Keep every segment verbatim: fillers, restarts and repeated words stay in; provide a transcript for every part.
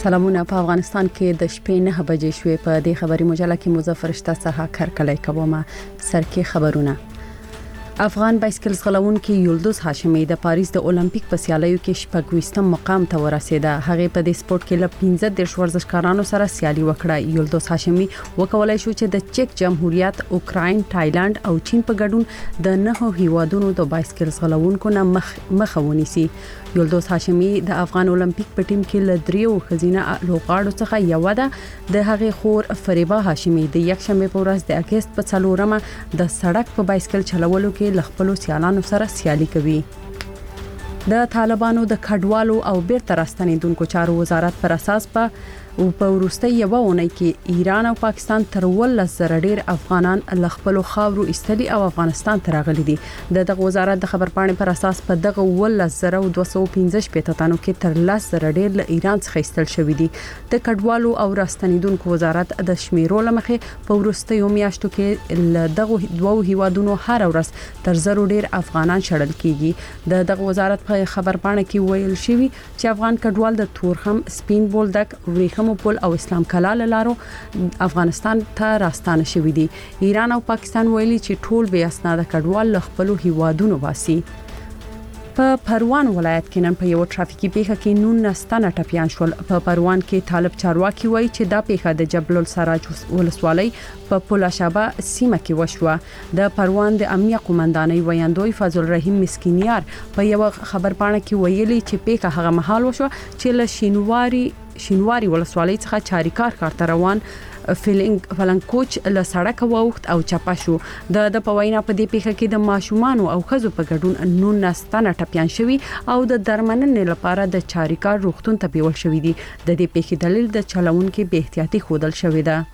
سلامونه. په افغانستان کې د شپې نه بجې شوې. په دې خبري مجله کې مظفر شتا څخه کړکلې کومه سرکې خبرونه. افغان بایسکل ځغلونکي یلدوز هاشمي د پاریس د اولمپیک په سیالیو کې شپږويستم مقام ته ورسېده. هغه په دې سپورت کې ل پنځه د ورزشکارانو سره سیالي وکړه. یلدوز هاشمي وکولای شو چې د چک جمهوریت، اوکراین، تایلند او چین په ګډون د نهو هیوادونو د بایسکل ځغلونکو نه مخ مخاوني سي. یلدوز هاشمي د افغان اولمپیک په ټیم کې ل دریو خزینه لوغاړو څخه یو ده. د هغه خور فریبا هاشمي د یک شنبه په ورځ د اگست په څلورمه د سړک په بایسکل چلولو کې ل خپل سیالانو سره سیالي کوي. د طالبانو د کډوالو او بیرته راستنیدونکو چارو وزارت پر اساس په او په وروستي یو ونی کې ایران او پاکستان تر ولس زره ډیر افغانان ل خپل خاورو استلي او افغانستان ته راغلي دي. د دغه وزارت د خبرپاڼې پر اساس په دغه ولس زره او دوه سوه پنځه شپږ تنو کې تر لس زره ډیر ل ایران څخه استل شوې دي. د کډوالو او راستنیدونکو وزارت د شمیرو لمخې په وروستي میاشتو کې ل دغه دوه هیوادونو هر ورځ تر زرو ډیر افغانان شړل کیږي. د دغه وزارت په خبرپاڼه کې ویل شوی چې افغان کډوال د تورخم، سپین بولدک، وریخم پل او اسلام کلال لارو افغانستان ته راستانه شوې دي. ایران او پاکستان ویلي چې ټول بې اسناد کډوال ل خپل هیوادونو واسي. په پروان ولایت کې نن په یو ټرافیکي پیښه کې نونس تنه ټپيان شول. په پروان کې طالب چارواکي وایي چې دا پیښه د جبل السراج ولسوالۍ په پولاشابه سیمه کې وشوه. د پروان د امنیه قومندانۍ ویاندوی فضل الرحیم مسکینیار په یو خبرپاڼه کې ویلي چې پیښه هغه مهال وشوه چې له شینواری شینواری ولسوالۍ څخه چاریکار کارته روان فلنګ فلنکوچ له سړک ووخت او چپا شو. د د پوینا په دې پیښه کې د ماشومان او خزو په ګډون نونس تنه ټپيان شوی او د درمننې لپاره د چاریکار روغتون ته بیول شوی دي. د دې پیښې دلیل د چلوونکو بے احتیاطي خودل شوی ده.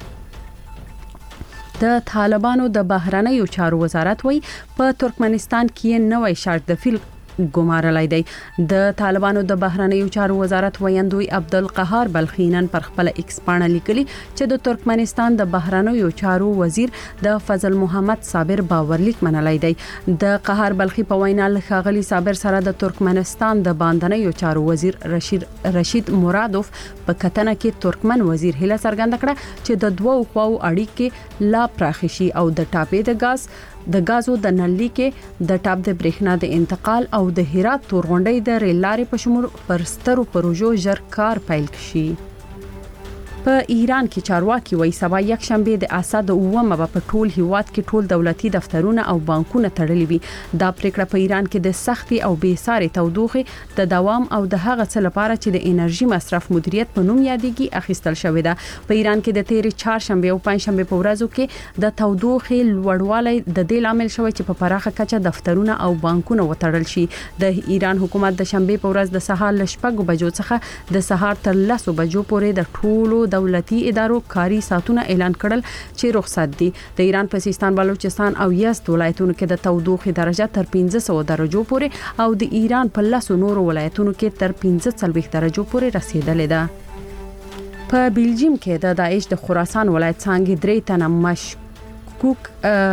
د طالبانو د بهرنیو چارو وزارت وایي په ترکمنستان کې نوې شارټ د فیل ګمارلای دی. د طالبانو د بهرنیو چارو وزارت ویاندوی عبدالقهار بلخینن پر خپل ایکس باندې لیکلي چې د ترکمنستان د بهرنیو چارو وزیر د فضل محمد صابر باورلیک منلای دی. د قهار بلخی په وینا لخغلی صابر سره د ترکمنستان د باندنیو چارو وزیر رشید رشید مرادوف په کتنه کې ترکمن وزیر هله څرګنده کړه چې د دوو خواو اړیکې لا پراخشي او د ټاپې د غاز د غازو د نلي کې د ټاپ د برېښنا د انتقال او د هرات تورغونډۍ د ریل لارې په شمول پرسترو پروژو ژر کار پیل شي. په ایران کې چارواکي وایي سبا یک شنبه د اسد اومه په ټول هیواد کې ټول دولتي دفترونه او بانکونه تړلي وي. دا پریکړه په ایران کې د سختي او بې ساري تودوخه د دوام او د هغه څه لپاره چې د انرژي مصرف مدیریت په نوم یادېږي اخیستل شوې ده. په ایران کې د تیرې چهارشنبه او پنځشنبه په ورځو کې د تودوخه لوړوالی د دې لامل شوی چې په پراخه کچه دفترونه او بانکونه وتړل شي. د ایران حکومت د شنبه په ورځ د سهار ل شپږ بجو څخه د سهار تر لس بجو پورې د ټولو دولتي ادارو کاری ساعتونه اعلان کړل چې رخصت دي. د ایران په سیستان، بلوچستان او یزد ولایتونو کې د تودوخه درجه تر پنځه سوه درجو پورې او د ایران په لسو نورو ولایتونو کې تر پنځه څلوېښت درجو پورې رسیدلې ده. په بلجیم کې د داعش د خراسان ولایت څنګه درې تنه مشکوک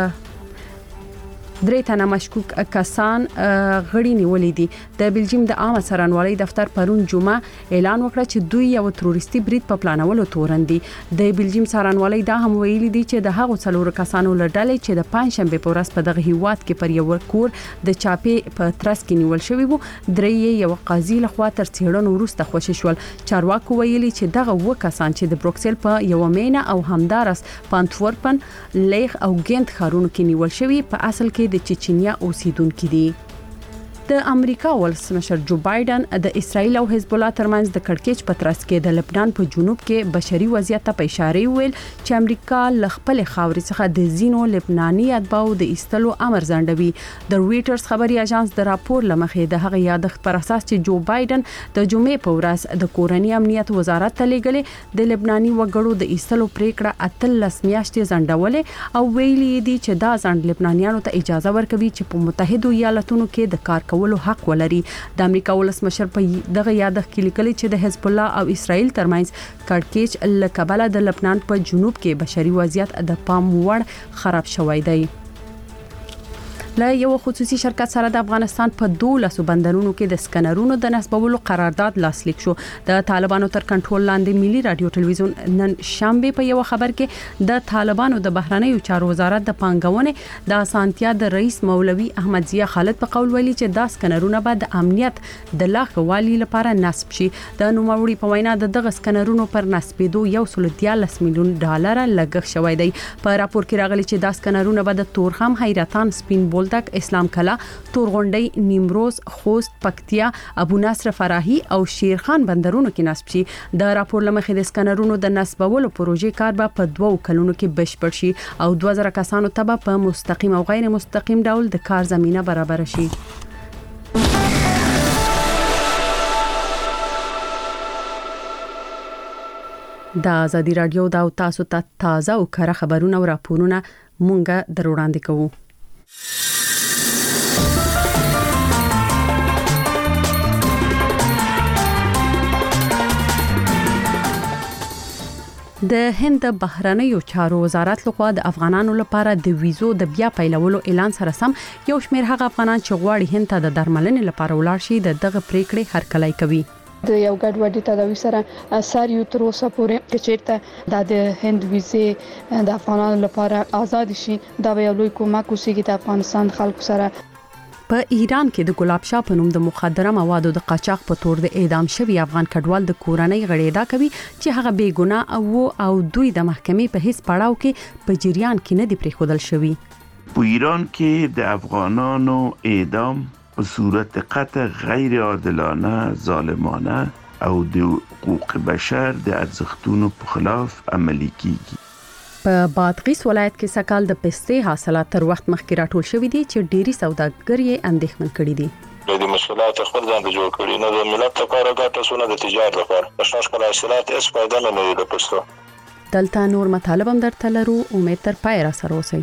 درې تنه مشکوک کسان غړي نیولې دي. د بلجیم د عامه څارنوالۍ دفتر پرون جمعه اعلان وکړ چې دوی یو تروریستي برید په پلانولو تورن دي. د بلجیم څارنوالۍ دا هم ویلي دي چې د هغو څلورو کسانو لړډلې چې د پنځشنبه په ورځ په دغه هیواد کې پر یو کور د چاپې په ترڅ کې نیول شوی وو، درې یو قاضي لخوا تر څېړنو وروسته خوشی شول. چارواکو ویلي چې دغه و کسان چې د بروکسل په یو مینا او همدارس پانتورپن، لیغ او ګینت ښارونو کې نیول شوی په اصل کې د چچنیا اوسیدونکو دي. د امریکا ولسمشر جو بایدن د اسرایل او حزب الله ترمنځ د کړکېچ په ترڅ کې د لبنان په جنوب کې بشري وضعیت ته په اشاره ویل چې امریکا ل خپل خاورې څخه د زینو لبناني اتباعو د ایستلو امر ځنډوي. د رويټرز خبري اژانس د راپور لمخې د هغه یادښت پر اساس چې جو بایدن د جمعې په ورځ د کورنۍ امنیت وزارت ته لیږلې د لبناني وګړو د ایستلو پریکړه اتلس میاشتې ځنډولې او ویلي دي چې دا ځنډ لبنانیانو ته اجازه ورکوي چې په متحده ایالاتونو کې د کار کولو حق ولري. د امریکا ولسمشر په دغه یادښت کې لیکلي چې د حزب الله او اسرائیل ترمنځ کړکېچ له کبله د لبنان په جنوب کې بشري وضعیت د پام وړ خراب شوی دی. له یو خصوصي شرکت سره د افغانستان په دولسو بندرونو کې د سکنرونو د نصبولو قرارداد لاسلیک شو. د طالبانو تر کنټرول لاندې ملي رادیو ټلویزیون نن شنبه په یو خبر کې د طالبانو د بهرنیو چارو وزارت د پانګونې د اسانتیا د رئیس مولوي احمد ضیا خالد په قول ویلي چې دا سکنرونه به د امنیت د لاغوالي لپاره نصب شي. د نوموړي په وینا د دغه سکنرونو پر نصبېدو یو سل دیارلس میلیون ډالر لګښت شوی دی. په راپور کې راغلي چې دا سکنرونه به د تورخم، حیرتان، سپین بولدک، اسلام کلا، تورغونډي، نیمروز، خوست، پکتیا، ابو نصر فراهي او شیرخان بندرونو کې نصب شي. د راپور لمخې د سکنرونو د نصبولو پروژې کار به په دوو کلونو کې بشپړ شي او دوه زره کسانو ته به په مستقیم او غیر مستقیم ډول د کار زمينه برابر شي. د ازادي رادیو دا تاسو ته تازه او کره خبرونه او راپورونه مونږه دروړاندې کوو. د هند بهرنیو چارو وزارت لخوا د افغانانو لپاره د ویزو د بیا پیلولو اعلان سره سم یو شمېر هغه افغانان چې غواړي هند ته د درملنې لپاره ولاړ شي د دغه پریکړې هرکلی کوي. د یو ګډوډي تداوی سره سر یو تر اوسه پورې چې د هند ویزه د افغانانو لپاره آزاد شي دا به یو لوی کومک وشي د افغانستان خلکو سره. په ایران کې د ګلاب شاه په نوم د مخدره موادو د قاچاق په تور د اعدام شوی افغان کډوال د کورنۍ غړي ادعا کوي چې هغه بې ګناه او او دوی د محکمې په هیڅ پړاو کې په جریان کې نه دی پریښودل شوی. په ایران کې د افغانانو اعدام په صورت قطع غیر عادلانه، ظالمانه او د حقوق بشر د ارزښتونو په خلاف عملي کیږي. په بادغیس ولایت کې سکهال د پستې حاصلات تر وخت مخکې راټول شوې دي چې ډيري سوداګر یې اندېښمن کړي دي. د مشکلات خپل ځان ته جوړ کړي نه د ملت لپاره ګټه سونه د تجارت لپاره پښتون شکل حاصلات هیڅ فائدہ نه لري د پښتو. دلته نور مطالب هم درته لرو، امید تر پای را سره اوسئ.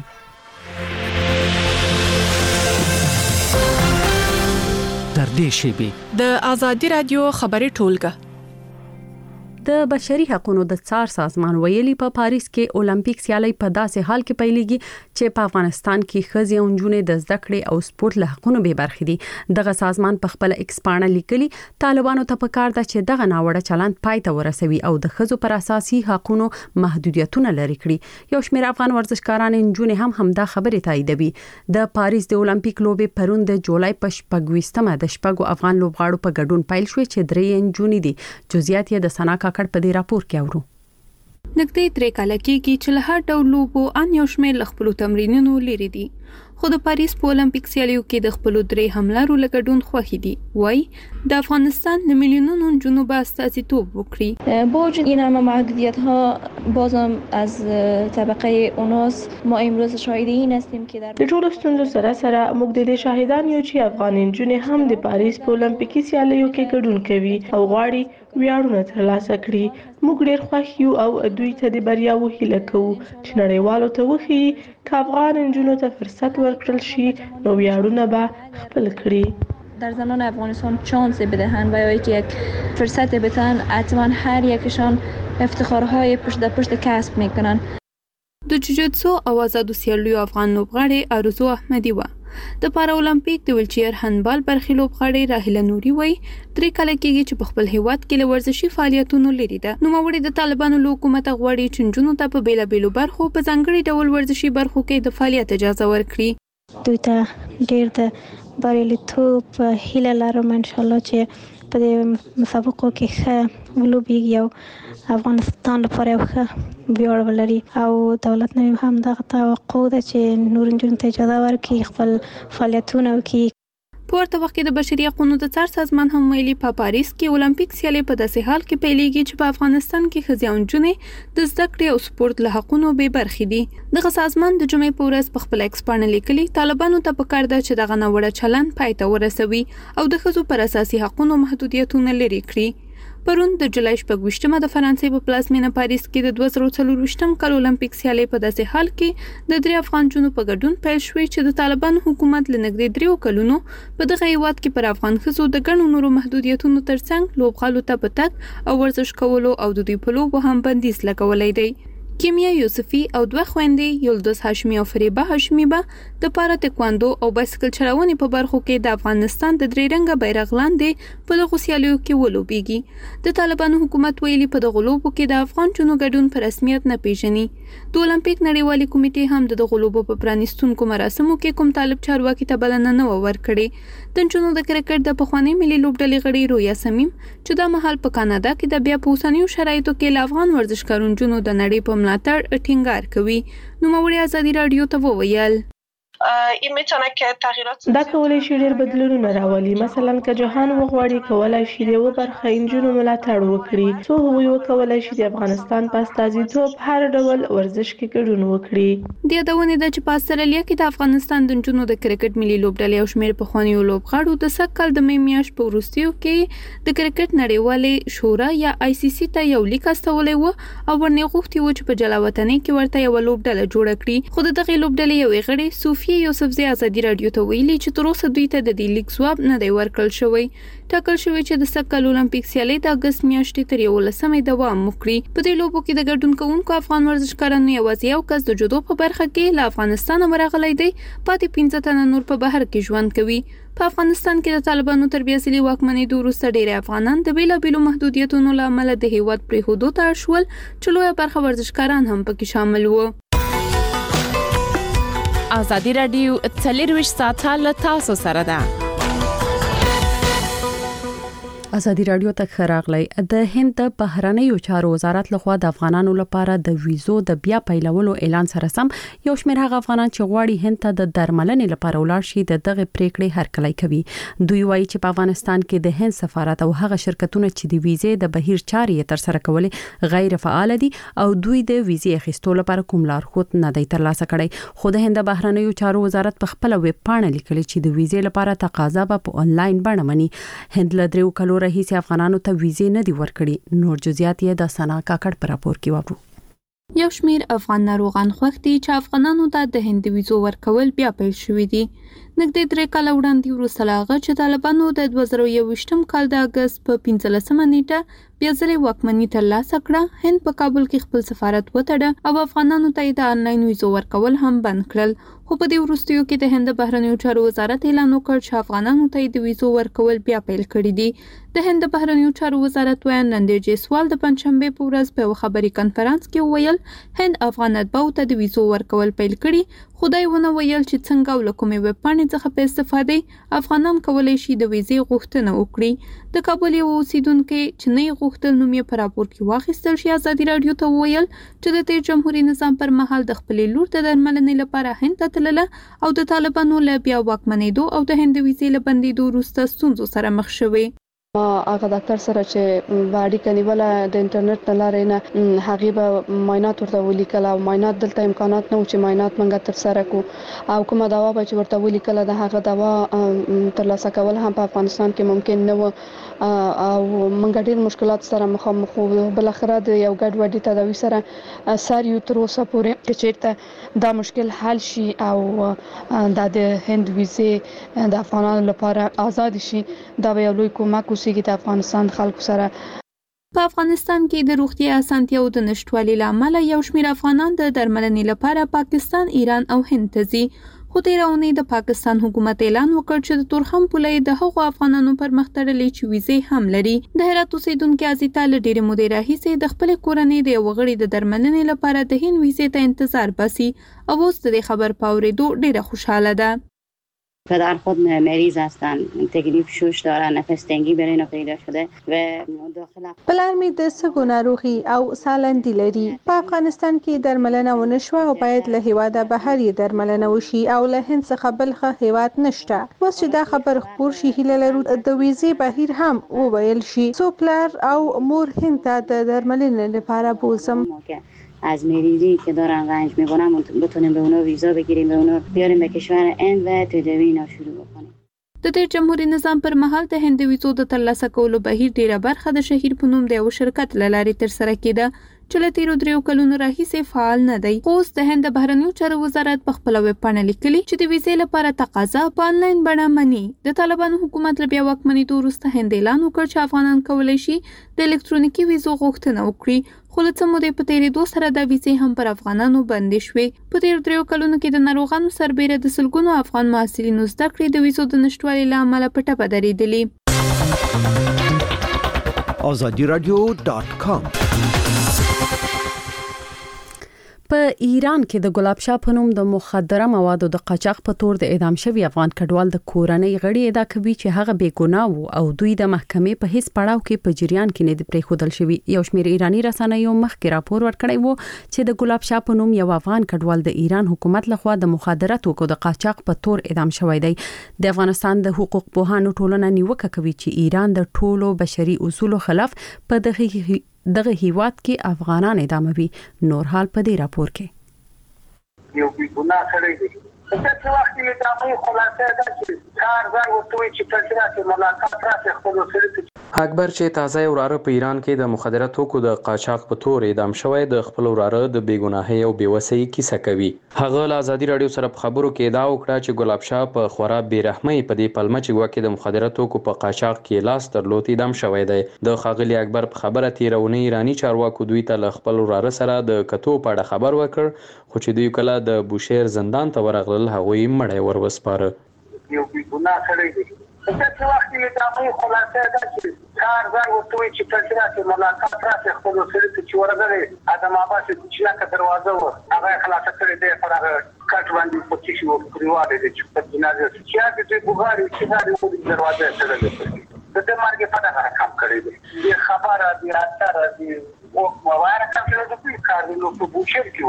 در دې شیبې د ازادي رادیو خبري ټولګه د بشري حقوقو د څار سازمان ویلي په پاریس کې اولمپیک سیالي په داسې حال کې پیلېږي چې په افغانستان کې ښځې او نجونې د زده کړې او سپورت له حقونو به برخې دي. دغه سازمان په خپل ایکس پاڼه لیکلي طالبانو ته پکار ده چې دغه ناوړه چلند پای ته ورسوي او د ښځو پر اساسي حقونو محدودیتونه لري کړي. یو شمېر افغان ورزشکاران نجونې هم همدا خبره تاییدوي. د پاریس د اولمپیک لوبې پرون د جولای په شپږویشتمه د شپږو افغان لوبغاړو په ګډون پیل شوې چې درې نجونې دي. جزئیات یې د سنا کاکړ په دې راپور کې اورو. نږدې درې کاله کېږي چې له هر ډول لوبو ان یو شمېر له خپلو تمرینونو لري دي، خو د پاریس په اولمپیک سیالیو کې د خپلو درې حملارو له ګډون خوښې دي. وایي د افغانستان د میلیونونو نجونو به استازیتوب وکړي. با وجود این همه محدودیت‌ها بازم از طبقه اوناس ما امروز شاهد این هستیم که در د ټولو ستونزو سره سره موږ د دې شاهدان یو چې افغان نجونې هم د پاریس په اولمپیکي سیالیو کې ګډون کوي او غواړي ویاړونه ترلاسه کړي. موږ ډېر خوښ یو او دوی ته د بریاوو هیله کوو چې نړیوالو ته وښیي که افغان نجونو ته فرصت ورکړل شي نو ویاړونه به خپل کړي. در زنان افغانستان شانس بدهند و یا یک فرصت بدهند حتما هر یکشان افتخارهای پشت در پشت کسب میکنن. د جوجوتسو او آزادو سیالیو افغان لوبغاړې ارزو احمدي و د پارا اولمپیک د ویلچیر هندبال برخې لوبغاړې راهیله نوري وایي درې کاله کېږي چې په خپل هیواد کې له ورزشي فعالیتونو لري ده. نوموړي د طالبانو له حکومت غواړي چې نجونو ته په بیلابیلو برخو په ځانګړي ډول ورزشي برخو کې د فعالیت اجازه ورکړي. دوی ته ډېر د بریالیتوب هیله لرم ان شاء الله چې په دې مسابقو کې ښه ولوبېږي او افغانستان لپاره یو ښه ویاړ ولري او دولت نه هم دغه توقع ده چې نور نجونو ته اجازه ورکړي خپل فعالیتونه وکړي. په ورته وخت کې د بشري حقوقو د څار سازمان هم ویلي په پاریس کې اولمپیک سیالي په داسې حال کې پیلېږي چې په افغانستان کې ښځې او نجونې د زده کړې او سپورت له حقونو بې برخې دي. دغه سازمان د جمعې په ورځ په خپل ایکس پاڼه لیکلي طالبانو ته پکار ده چې دغه ناوړه چلند پای ته ورسوي او د ښځو پر اساسي حقونو محدودیتونه لرې کړي. پرون د جولای شپږویشتمه د فرانسې په پلازمینه پاریس کې د دوه زره څلرویشتم کال اولمپیک سیالۍ په داسې حال کې د درې افغان جنو په ګډون پیل شوې چې د طالبانو حکومت له نږدې دریو کلونو په دغه هیواد کې پر افغان ښځو د ګڼو نورو محدودیتونو ترڅنګ لوبغالو ته په تګ او ورزش کولو او د دوی په لوبو هم بندیز لګولی دی. کیمیا یوسفی او دوه خويندې یلدوز هاشمی او فریبه هاشمی به د پارا تکواندو او بایسکل چلونې په برخو کې د افغانستان د درې رنګه بیرغ لاندې په دغه سیالیو کې ولوبېږي. د طالبانو حکومت ویلي په دغه لوبو کې د افغان چونو ګډون په رسمیت نه پیژني. د اولمپیک نړیوالې کمیټې هم د دغه لوبو په پرانیستونکو مراسمو کې کوم طالب چارواکي ته بلنه نه ورکړې. د چونو د کرکټ د پخوانی ملي لوبډلې غړي رویا سمیم چې د مهال په کاناډا کې د بیا په اوسنیو شرایطو کې له افغان ورزشکارانو د نړۍ په ملاتړ ټینګار کوي. نو موري ازادي رادیو ته وویل دا کولای شي ډېر بدلونونه راولي. مثلا که جهان وغواړي کولای شي د یو برخه انجونو ملاتړ وکړي څو هغوی وکولای شي د افغانستان په استازیتوب هر ډول ورزش کې ګډون وکړي. د یادونې ده چې په استرالیا کې د افغانستان د انجونو د کرکټ ملي لوبډلې او شمېر پخوانیو لوبغاړو د سږ کال د مې میاشت په وروستیو کې د کرکټ نړیوالې شورا یا آی سی سی ته یو لیک استولی و او ورنه غوښتي و چې په جلاوطنۍ کې ورته یو لوبډله جوړه کړي. خو د دغې لوبډلې یو غړي صوفي یوسفزی ازادي رادیو ته ویلي چې تر اوسه دوی ته د دې لیک ځواب نه دی ورکړل شوی. ټاکل شوی چې د سږ کال اولمپیک سیالۍ د اګست میاشتې تر یولسمې دوام وکړي. په دې لوبو کې د ګډون کوونکو افغان ورزشکارانو یوازې یو کس د جودو په برخه کې له افغانستانه ورغلی دی، پاتې پنځه تنه نور په بهر کې ژوند کوي. په افغانستان کې د طالبانو تر بیاسلي واکمنېدو وروسته ډېری افغانان د بېلابېلو محدودیتونو له امله د هېواد پرېښودو ته اړ شول چې لویه برخه ورزشکاران هم پکې شامل وو. ازادي رادیو څلرویشت ساعته له تاسو سره ده. ازادي رادیو ته خراغلی. د هند د بهرنیو چارو وزارت لخوا د افغانانو لپاره د ویزو د بیا پیلولو اعلان سره سم یو شمېر هغه افغانان چې غواړي هند ته د درملنې لپاره ولاړ شي د دغه پریکړې هرکلی کوي. دوی وایي چې په افغانستان کې د هند سفارت او هغه شرکتونه چې د ویزې د بهیر چارې تر سره کولې غیر فعال دي او دوی د ویزې اخیستو لپاره کوم لارښود نه دی ترلاسه کړی. خو د هند د بهرنیو چارو وزارت په خپل ویب پاڼه لیکلي چې د ویزې لپاره تقاضا به په انلاین بڼه مني. هند له دریو کلو راهیسې افغانانو ته ویزې نه دي ورکړي. نور جزئیات یې د سنا کاکړ پر راپور کې واورو. یو شمیر افغان ناروغان خوښ دي چې افغانانو ته د هند ویزو ورکول بیا پیل شوې دي. نږدې درې کاله وړاندې وروسته له هغه چې طالبانو د دوه زره یوویشتم کال د اګست په پنځلسمه نیټه بیا ځلې واکمني ترلاسه کړه، هند په کابل کې خپل سفارت وتړه او افغانانو ته د آنلاین ویزو ورکول هم بند کړل. خو په دې وروستیو کې د هند بهرنیو چارو وزارت اعلان وکړ چې افغانانو ته د ویزو ورکول بیا پیل کړي دي. د هند بهرنیو چارو وزارت وایي نندې جیسوال د پنځشنبه په ورځ په خبري کانفرنس کې وویل هند افغان اتباعو ته د ویزو ورکول پیل کړي. خدای ونه ویل چې څنګه ولکومې ویب پاڼې څخه په استفاده افغانان کولای شي د ویزې غوښتنه وکړي. د کابل یو اوسیدونکو چې نه غوښتل نوم یې په راپور کې واخیستل شي ازادي رادیو ته وویل چې د تیر جمهوریت نظام پر مهال د خپلې لور د درملنې لپاره هند ته تلله او د طالبانو له بیا واکمنېدو او د هند ویزې له بندېدو وروسته ستونزو سره مخ شوې. ما هغه ډاکټر سره چې باډي کنيوله د انټرنیټ نه لارې نه هغه به معاینات ورته ولیکل او معاینات دلته امکانات نه و چې معاینات منګه تر سره کو او کومه دوا به چې ورته ولیکل د هغه دوا ترلاسه کول هم په افغانستان کې ممکن نه و او منګه ډېر مشکلات سره مخامخ وو. بل اخر د یو ګډ وډي تداوی سره سار یو تر اوسه پورې چې چیرته دا مشکل حل شي او د هند ویزې د افغانانو لپاره آزاد شي دا به یو لوی کومک د افغانستان خلکو سره. په افغانستان کې د روغتیا اسانتیاو د نشټوالي لامل یو شمېر افغانان د درملنې لپاره پاکستان، ایران او هند ته ځي. خو تیر اونۍ د پاکستان حکومت اعلان وکړ چې د تورخم پولې د هغو افغانانو پر مخ تړلې چې ویزې هم لري. د هرات اوسیدونکو ازیتا له ډېرې مودې راهیسې د خپل کورنۍ د یو غړي د درملنې لپاره د هند ویزې ته انتظار باسي او اوس د خبر پاورېدو ډېره خوشاله ده. پدر خود مریض هستن، تکلیف شوش دارن، نفس تنگی برای اینا پیدا شده و داخل پلار می د سږو ناروغي او سالندی لري. په افغانستان کې درملنه ونشوه او باید له هیواده بهر یې درملنه وشي او له هند څخه بلخه هیواد نشته. اوس چې دا خبر خپور شي هیله لرو د ویزې بهیر هم وویل شي څو پلار او مور هند ته د درملنې لپاره بوزم. از مریضی که دارن رنج میکنن بتونیم به اونا ویزا بگیریم، به اونا بیاریم به کشور هند و تداوی اینا شروع بکنیم. د تیر جمهوریت نظام پر مهال د هند ویزو د ترلاسه کولو بهیر ډیره برخه د شهیر په نوم د یو شرکت له لارې تر سره کېده چې له تیرو دریو کلونو راهیسې فعال نه دی. اوس د هند د بهرنیو چارو وزارت په خپل ویب پاڼه لیکلي چې د ویزې لپاره تقاضا په انلاین بڼه مني. د طالبانو حکومت له بیا واکمنېدو وروسته هند اعلان وکړ چې افغانان کولی شي د الکترونیکي ویزو غوښتنه وکړي، خو له څه مودې په تېرېدو سره د ویزې هم پر افغانانو بندې شوې. په تېرو دریو کلونو کې د ناروغانو سربیره د سلګونو افغان محصلینو زده کړې د ویزو د نشتوالي له امله په ټپه درېدلې. آزادی رادیو ډاټ کام. په ایران کې د ګلاب شاه په نوم د مخدره موادو د قاچاق په تور د اعدام شوی افغان کډوال د کورنۍ غړي ادعا کوي چې هغه بې ګناه وو او دوی د محکمې په هیڅ پړاو کې په جریان کې نه دی پریښودل شوی. یو شمېر ایرانی رسنیو مخکې راپور ورکړی وو چې د ګلاب شاه په نوم یو افغان کډوال د ایران حکومت لخوا د مخدره توکو د قاچاق په تور اعدام شوی دی. د افغانستان د حقوق پوهانو ټولنه نیوکه کوي چې ایران د ټولو بشري اصولو خلاف په دغه دغه هیواد کې افغانان اداموي. نور حال په دې راپور کې یو بي ګناه سړی دی. په څه وخت کې دا مو خلاصه ده چې کار ځای وته چې تاسو راته ملاقات راته خپل سره اکبر چې تازه وراره په ایران کې د مخدره توکو د قاچاق په تور اعدام شوی د خپل وراره د بیګناهۍ او بیوسۍ کیسه کوي. هغه له آزادي رادیو سره په خبرو کې ادعا وکړه چې ګلاب شاه په خورا بیرحمۍ په دې پلمه چې وکړي د مخدره توکو په قاچاق کې لاس درلود اعدام شوی دی. د خاغلی اکبر په خبره تیرونی ایرانی چارواکو دوی ته له خپل وراره سره د کتو په اړه خبر ورکړ، خو چې دوی کله د بوشهر زندان ته ورغلل هغوی مړی ور وسپاره. یو بي ګناه سړی دی. په څه وخت کې دا مو خلاصه ده چې کار ځای وته چې تاسو راته ملاقات راته خپل سره چې ورغلې ادم آباد چې لاکه دروازه و هغه خلاصه کړې ده پر هغه کټ باندې په چې وو پریواله دي چې په جنازه چې د بوغاري چې دا د دروازه سره ده د دې مرګ په اړه کار کړی دی. د خبره دی اثر دی او مواره کړل د دې کار نو په بوشهر کې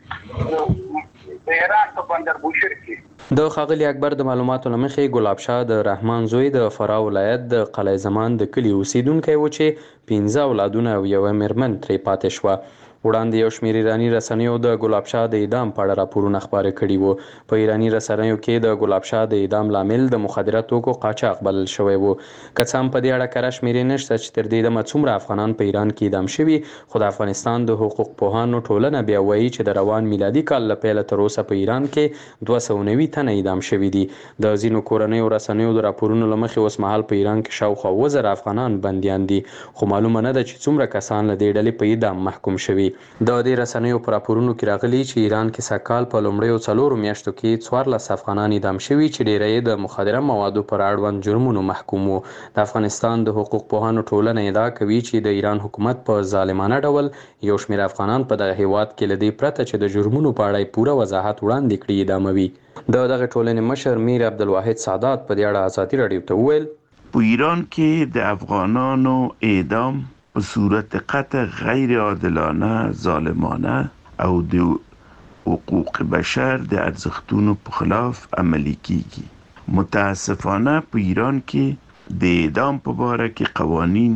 ودی د ایران په بندر بوشهر کې. د خاغلی اکبر د معلوماتو لمخې ګلاب شاه د رحمان زوی د فراه ولایت د قلعه زمان د کلی اوسیدونکی و چې پنځه اولادونه او یو میرمن ترې پاتې شوه. وړاندې یو شمېر ایرانی رسنیو د ګلاب شاه د اعدام په اړه راپورونه خپاره کړي وو. په ایرانی رسنیو کې د ګلاب شاه د اعدام لامل د مخدره توکو قاچاق بلل شوی وو. که څه هم په دې اړه کره شمېرې نشته چې تر دې دمه څومره افغانان په ایران کې اعدام شوي، خو د افغانستان د حقوق پوهانو ټولنه بیا وایي چې د روان میلادي کال له پیله تر اوسه په ایران کې دوه سوه نوي تنه اعدام شوي دي. د ځینو کورنیو رسنیو د راپورونو له مخې اوس مهال په ایران کې شاوخوا اووه زره افغانان بندیان دي، خو معلومه نه ده چې څومره کسان له دې ډلې په اعدام محکوم شوي. د دې رسنیو په راپورونو کې راغلي چې ایران کې سږکال په لومړیو څلورو میاشتو کې څوارلس افغانان اعدام شوي چې ډیری یې د مخدره موادو پر اړوند جرمونو محکوم وو. د افغانستان د حقوق پوهانو ټولنه ادعا کوي چې د ایران حکومت په ظالمانه ډول یو شمېر افغانان په دغه هیواد کې له دې پرته چې د جرمونو په اړه پوره وضاحت وړاندې کړي اعداموي. د دغه ټولنې مشر میر عبدالواحد سادات په دې اړه آزادي رادیو ته وویل په ایران کې د افغانانو اعدام په صورت قطع غیر عادلانه، ظالمانه او د حقوق بشر د ارزښتونو په خلاف عملي کیږي. متاسفانه په ایران کې د اعدام په باره کې قوانین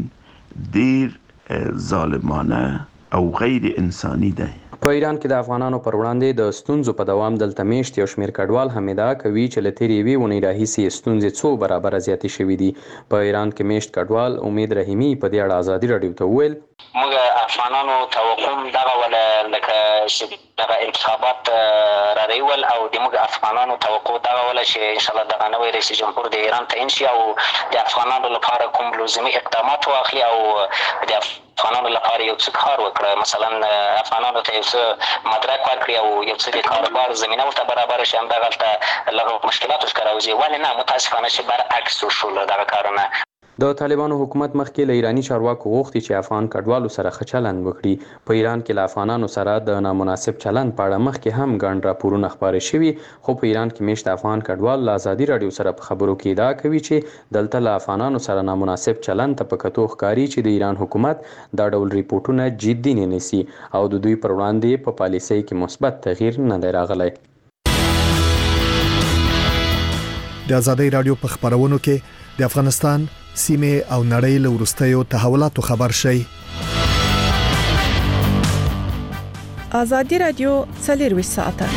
ډیر ظالمانه او غیر انساني دي. په ایران کې د افغانانو پر وړاندې د ستونزو په دوام دلته میشت یو شمېر کډوال هم ادعا کوي چې له تېرې یوې اونۍ راهیسې ستونزې څو برابره زیاتې شوي دي. په ایران کې میشت کډوال امید رحیمي په دې اړه آزادي رادیو ته وویل موږ افغانانو توقع دغه ولا لکه چې دغه انتخابات را ریول او د موږ افغانانو توقع دغه ولا چې ان شاء الله دغه نوی رئیس جمهور د ایران تعیین شي او د افغانانو لپاره کوم لازمي اقدامات واخلي او د افغانانو لپاره یو څه کار وکړي، مثلا افغانانو ته یو څه مدرک ورکړي او یو څه د کاروبار زمینه ورته برابر شي. همدغلته لږ مشکلات ښکاره وځي، ولې نه متاسفانه چې برعکس وشول دغه کارونه. د طالبانو حکومت مخکې له ایرانی چارواکو غوښتي چې افغان کډوالو سره ښه چلند وکړي. په ایران کې له افغانانو سره د نامناسب چلند په اړه مخکې هم ګڼ راپورونه خپاره شوي، خو په ایران کې میشت افغان کډوال له آزادي رادیو سره په خبرو کې ادعا کوي چې دلته له افغانانو سره نامناسب چلند ته په کتو ښکاري چې د ایران حکومت دا ډول ریپورټونه جدي نه نیسي او د دوی پر وړاندې په پالیسۍ کې مثبت تغییر نه دی راغلی. د آزادۍ رادیو په خبرونو کې د افغانستان سیمه او نړۍ له وروستیو تحولاتو خبر شي. آزادی رادیو څلرویشت ساعته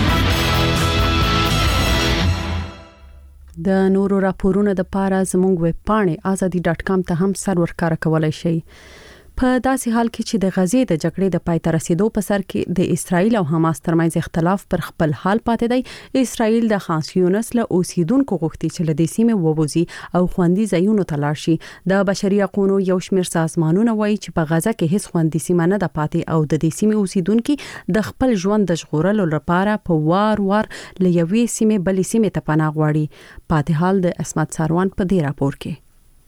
د نورو راپورونو د پاره زموږ ویب پاڼه azadi ډاټ کام ته هم سر ورکاره کولای شئ. په داسې حال کې چې د غزې د جګړې د پای ته رسیدو په سر کې د اسرایل او حماس ترمنځ اختلاف پر خپل حال پاتې دی. اسرایل د خان یونس له اوسیدونکو غوښتي چې له دې سیمې ووځي او خوندي ځایونو ته لاړ شي. د بشري حقوقو یو شمېر سازمانونه وایي چې په غزه کې هیڅ خوندي سیمه نه ده پاتې او د دې سیمې اوسیدونکو د خپل ژوند د ژغورلو لپاره په وار وار له یوې سیمې بلې سیمې ته پناه غواړي. پاتې حال د اسمت ساروان په دې راپور کې.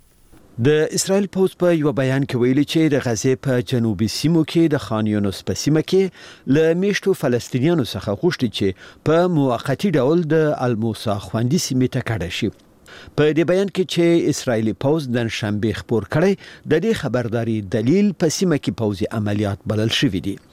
د اسرائیل پوز په یو بیان کې ویلي چې د غزې په جنوبي سیمو کې د خان یونس په سیمه کې له میشتو فلسطینیانو څخه غوښتي چې په موقتی ډول د الموسا خوندي سیمې ته کډه شي. په دې بیان کې چې اسرائیلي پوز د شنبه خبر کړی د دې خبرداري دلیل په سیمه کې پوزي عملیات بلل شوې دي.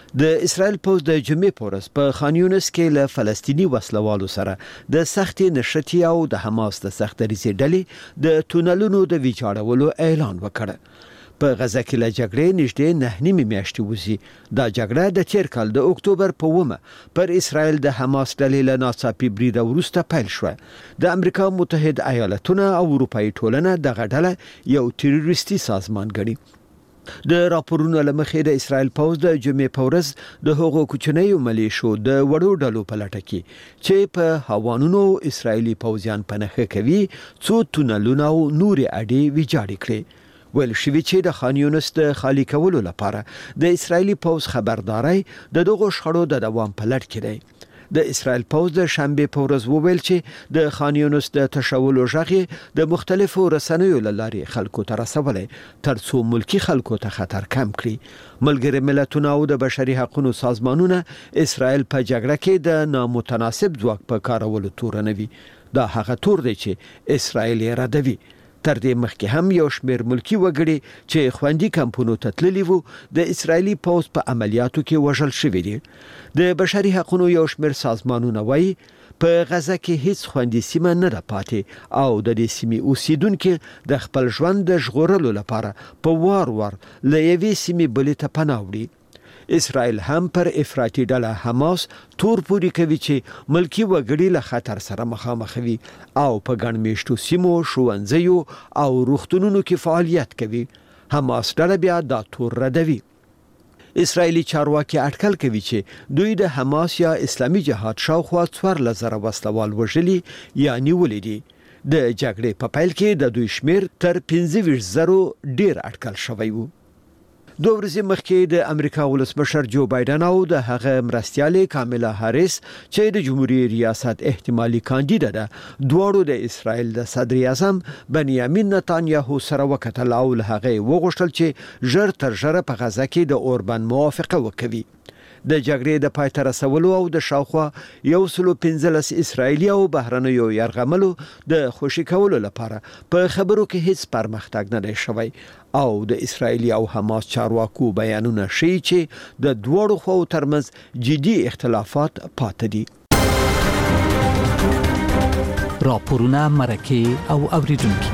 د اسرائیل پوز د جمعې پورس په خان یونس کې له فلسطینی وسلوالو سره د سختي نشټي او د حماس د سخت دریزي ډلې د تونلونو د ویجاړولو اعلان وکړ. په غزه کې له جګړې نږدې نه نیمه میاشتې وځي. دا جګړه د تیر کال د اکتوبر په اوومه پر اسرائیل د حماس ډلې له ناڅاپي برید وروسته پیل شو. د امریکا متحده ایالاتونو او اروپאי ټولنه دغه ډله یو تروریستي سازمان ګڼي. د راپورونو لمخې د اسرائیل پوز د جمعې په ورځ د هغو کوچنیو ملیشو د وړو ډلو په لټه کې چې په هوانونو اسرائیلي پوزیان پنهخه کوي څو تونلونه او نوري اډې ویجاړ کړي. ویل شوی چې د خان یونس د خالی کولو لپاره د اسرائیلي پوز خبرداري د دغو شخړو د دوام په لټ کې دی. د اسرائیل پوز د شنبه په ورځ وویل چې د خان یونس د تشولو ژغې د مختلفو رسنیو لارې خلکو ته رسولې ترڅو ملکی خلکو ته خطر کم کړي. ملګری ملتونه او د بشري حقوقو سازمانونه اسرائیل په جګړه کې د نامتناسب ځواک په کارولو تورنوي. دا هغه تور دی چې اسرائیل یې ردوي. تر دې مخکې هم یو شمېر ملکی وګړي چې خوندي کمپونو ته تللي وو د اسرائیلي پوز په عملیاتو کې وژل شوي دي. د بشري حقوقو یو شمېر سازمانونه وایي په غزه کې هیڅ خوندي سیمه نه ده پاتې او د دې سیمې اوسیدونکو د خپل ژوند د ژغورلو لپاره په وار وار له یوې سیمې بلې ته پناه وړي. اسرائیل هم پر افراطي ډله حماس تور پوري کوي چې ملکی وګړي له خطر سره مخامخ وي او په ګڼ میشتو سیمو ښوونځیو او روغتونونو کې فعالیت کوي. حماس ډله بیا دا تور ردوي. اسرائیلی چارواکي اټکل کوي چې دوی د حماس یا اسلامي جهاد شاوخوا څوارلس زره وسلوال وژلي یا نیولي دي. د جګړې په پیل کې د دوی شمیر تر پنځه ویشت زرو ډیر اټکل شوی وو. دوه ورځې مخکې د امریکا ولسمشر جو بایدن او د هغه مرستیالې کاملا هاریس چې د جمهوریت ریاست احتمالي کاندیدا ده دواړو د اسرائیل د صدر اعظم بنیامین نتانیاهو سره وکتل او له هغه وغوښتل چې ژر تر ژره په غزه کې د اوربان موافقه وکړي. د جګړې د پای ته رسولو او د شاوخوا یو سلو پنځلس اسرائیلي او بهرنیو یرغملو د خوشی کولو لپاره په خبرو کې هیڅ پرمختګ نه دی شوی او د اسرائیلي او حماس چارواکو بیانونه ښیي چې د دوړو خواو ترمنځ جدي اختلافات پاتې دي. راپورونه مرکه او اوریدونکو.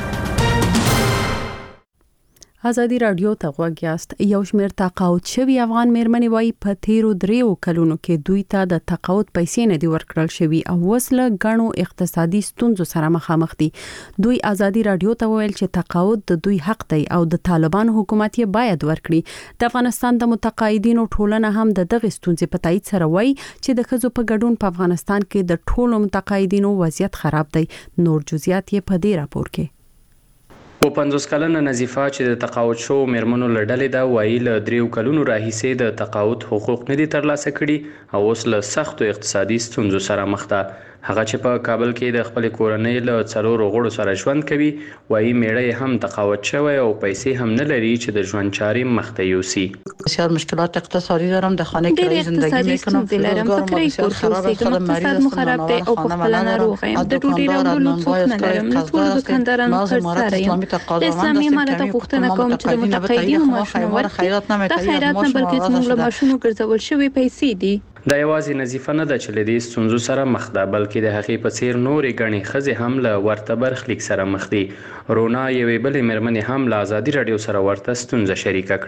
ازادي رادیو ته غوږ یاست. یو شمېر تقاعد شوي افغان میرمنې وایي په تیرو دریو کلونو کې دوی ته د تقاعد پیسې نه دي ورکړل شوي او وسله غنو اقتصادي ستونزو سره مخامخ دي. دوی ازادي رادیو ته ویل چې تقاعد د دوی حق دی او د طالبان حکومت یې باید ورکړي. د افغانستان د متقاعدینو ټولنه هم د دغه ستونزې په تایید سره وایي چې د ښځو په ګډون په افغانستان کې د ټولو متقاعدینو وضعیت خراب دی. نور جزئیات یې په دې راپور کې. په پنځوس کلنه نظیفه چې د تقاعد شو میرمنو لړلې دا وایي له دریو کلونو راهیسې د تقاعد حقوق نه دي ترلاسه کړي او اوس له سختو اقتصادي ستونزو سره مخ ده. هغه چې په کابل کې د خپل کورنۍ له څلورو غړو سره ژوند کوي وایي میړه هم تقاعد شوی او پیسې هم نه لري چې د ژوند چارې مخ ته یوسي. بسیار مشکلات اقتصادی دارم، در خانه کرایه زندگی میکنم، روزگارم بسیار خراب است، خودم مریض هستم، نوار خانه ندارم، از دکاندار نانوای استایق قصدار هستیم، بعض امارات اسلامی تقاضاوند هستیم که ما متقاعدین نبتایید خما خیمار خیرات نمیتایید ماش پیسې دي. دا یوازې نظیفه نه ده چې له دې ستونزو سره مخ ده بلکې د هغې په څیر نورې ګڼې ښځې هم له ورته برخلیک سره مخ دي. رونا یوې بلې مېرمنې هم له ازادي راډیو سره ورته ستونزه شریکه کړه.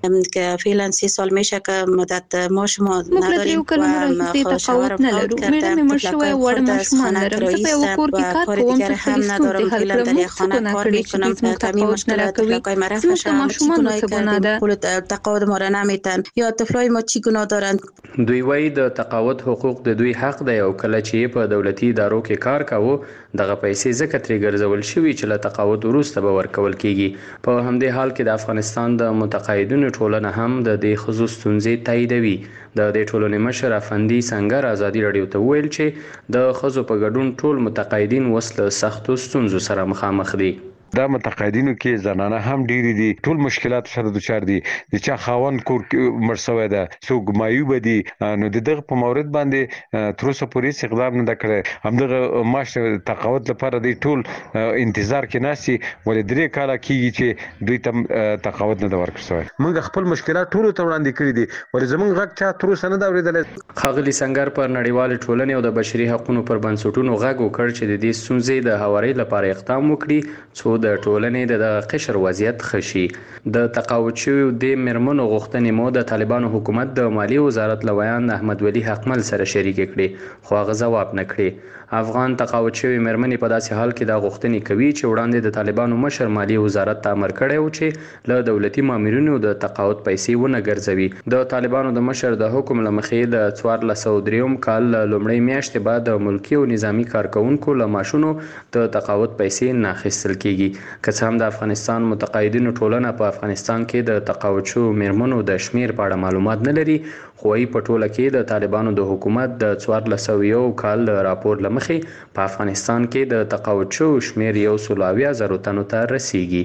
که فعلا سی سال میشه که مدت ماش ما نداریم و تقاعد نلرو. میرم مشروع وارد ماشومان دارم. زه په کور کې کار کوم چې خپل ستونزې حل کړم. موږ څه ګناه کړې چې دوی تقاعد نه راکوي. زموږ د ماشومانو څه ګناه ده؟ تقاعد ما را نمیتن یا طفلای ما چی گناه دارند؟ دوی وایي د تقاعد حقوق د دوی حق دی او کله چې په دولتي ادارو کې کار کاوه دغه پیسې ځکه ترې ګرځول شوي چې له تقاعد وروسته به ورکول کیږي. په همدې حال کې د افغانستان د متقاعدینو ټولنه هم د دې ښځو ستونزې تاییدوي. د دې ټولنې مشر افندي سنگر ازادي راډیو ته ویل چې د ښځو په ګډون ټول متقاعدین اوس له سختو ستونزو سره مخامخ دي. دا متقاعدینو کې زنانه هم ډېری دي، ټول مشکلات سره دچار دي. د چا خاوند کور مړ شوی ده، څوک معیوب دي، نو د دغه په مورد باندې تر اوسه پورې اقدام نه کړی. همدغه معاش تقاعد لپاره دی ټول انتظار کې ناسي، ولې درې کاله کېږي چې دوی ته تقاعد نه ورکړل شوی. موږ خپل مشکلات ټول ته وړاندې کړی دي، ولې زموږ غږ چا تر اوسه نه دا اورېدلی. ښاغلي سنگر پر نړیوال ټولنې او د بشري حقوقو پر بنسټونو غږ وکړ چې د دې ستونزې د هواري لپاره اقدام وکړي څو د ټولنې د قشر وضعیت خشي. د تقاعد شویو د میرمنو غوښتنې مو د طالبانو حکومت د مالیې وزارت لویان احمد ولی حقمل سره شریک کړي خو هغه ځواب نه کړي. افغان تقاعد شوی میرمنې په داسې حال کې د غوښتنې کوي چې وړاندې د طالبانو مشر مالیې وزارت ته امر کړی و چې له دولتي مامورینو د تقاعد پیسې ونه ګرځوي. د طالبانو د مشر د حکم له مخې د څوارلس سوه درېیم کال لومړۍ میاشتې بعد د ملکي او نظامي کارکونکو له معاشونو د تقاعد پیسې نه اخیستل کیږي. که څه هم د افغانستان متقاعدینو ټولنه په افغانستان کې د تقاعد شویو میرمنو د شمیر په اړه معلومات نه لري، خو یې په ټوله کې د طالبانو د حکومت د څوارلس سوه یو کال راپور له مخې په افغانستان کې د تقاعد شویو شمیر یو سل اویا زرو تنو ته رسیږي.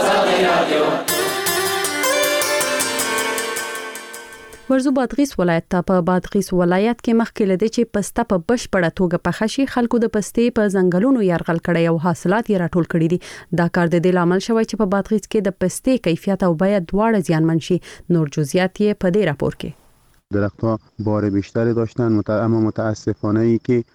ورزو بادغیس ولایت ته په بادغیس ولایت کې مخکې لدی چې پسته په بشپړه توګه پخه شي خلکو د پستې په ځنګلونو یرغل کړي او حاصلات یې راټول کړي دي. دا کار د دې لامل شوی چې په بادغیس کې د پستې کیفیت او بیه دواړه زیانمن شي. نور جزئیات یې په دې راپور کې. درختها بار بیشتری داشتن اما متاسفانه ای که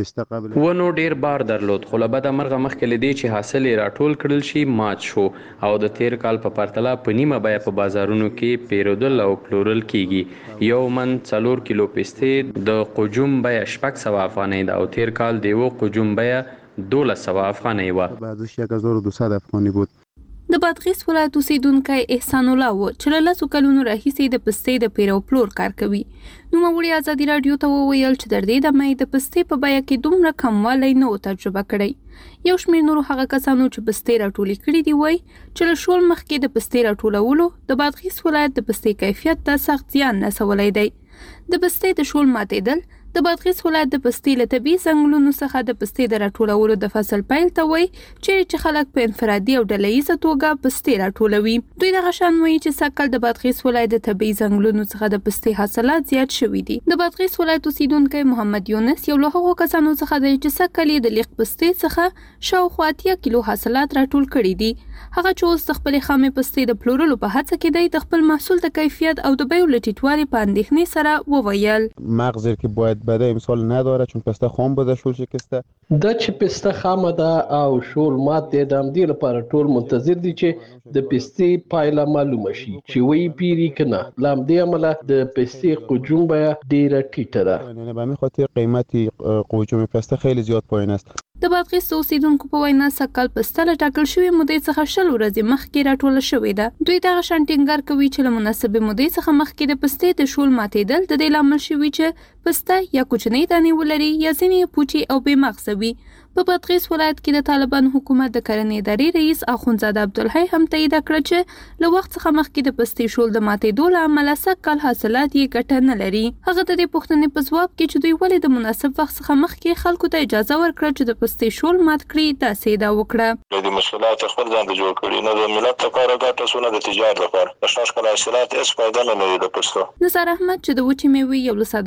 ونو ډیر بار درلود خو له بده مرغه مخکې لدی چې حاصل راټول کړل شي مات شو او د تیر کال په پرتله په نیمه بیه په بازارونو کې پیرودل او پلورل کیږي. یو من څلور کیلو پستې د قجوم بیه شپږ سوه افغانۍ ده او تیر کال د یو قجوم بیه دولس سوه افغانۍ وه. بعدش یک هزار و دویست افغانی بود. د بادغیس ولایت اوسیدونکی احسان الله و چې له لسو کلونو راهیسې د پستې د پیر او پلور کار کوي. نوموړي ازادي راډیو ته وویل چې د دې د مې د پستې په بیه کې دومره کموالی نه و تجربه کړی. یو شمېر نورو هغه کسانو چې پستې راټولې کړي دي وایي چې له شول مخکې د پستې راټولولو د بادغیس ولایت د پستې کیفیت ته سخت زیان رسولی دی. د پستې د شول ماتېدل د بادغیس ولایت د پستې له طبیعي ځنګلونو څخه د پستې د راټولولو د فصل پیل ته وایي چې خلک په انفرادي او ډلهییزه توګه پستې راټولوي. دوی دغه شان وایي چې سږکال د بادغیس ولایت د طبیعي ځنګلونو څخه د پستې حاصلات زیات شوي دي. د بادغیس ولایت اوسیدونکی محمد یونس یو له هغو کسانو څخه دی چې سږکال یې د لیق پستې څخه شاوخوا اتیا کیلو حاصلات راټول کړي دي. هغه چې اوس د خپلې خامې پستې د پلورلو په هڅه کې دی د خپل محصول د کیفیت او د بیو له ټیټوالي په اندېښنې سره وویل. مغزی که باید بده امسال نداره چون پسته خام بوده شول شکسته. دا چې پسته خامه ده او شول مات دی د همدې لپاره ټول منتظر دي چې د پستې پایله معلومه شي چې وایي پیري که نه. له همدې امله د پستې قجوم بیه ډېره ټیټه ده. به همین خاطر قیمت قجوم پسته خیلی زیاد پایین است. د بادغیس اوسیدونکو په وینا سږکال پسته له ټاکل شوې مودې څخه شل ورځې مخکې راټوله شوې ده. دوی دغه شان ټینګار کوي چې له مناسبې مودې څخه مخکې د پستې د شول ماتېدل د دې لامل شوي چې پسته یا کوچنۍ دانې ولري یا ځینې پوچې او بې مغزه وي. په بادغیس ولایت کې د طالبان حکومت د کرنې ادارې رئیس اخوندزاده عبدالحی هم تایید کړ چې له وخت څخه مخکې د پستې شول د ماتېدو له امله سږکال حاصلات یې ګټه نه لري. هغه د دې پوښتنې په ځواب کې چې دوی ولې د مناسب وخت څخه مخکې خلکو ته اجازه ورکړه چې د پستې شول مات کړي داسې دا وکړه. د مشکلات خپل ځان ته جوړ کړي نه د ملت لپاره ګټه سونه د تجارت لپاره د شاش کله حاصلات هیڅ فائدہ نه لري د پستو. نثار احمد چې د وچې میوې یو له صادروونکو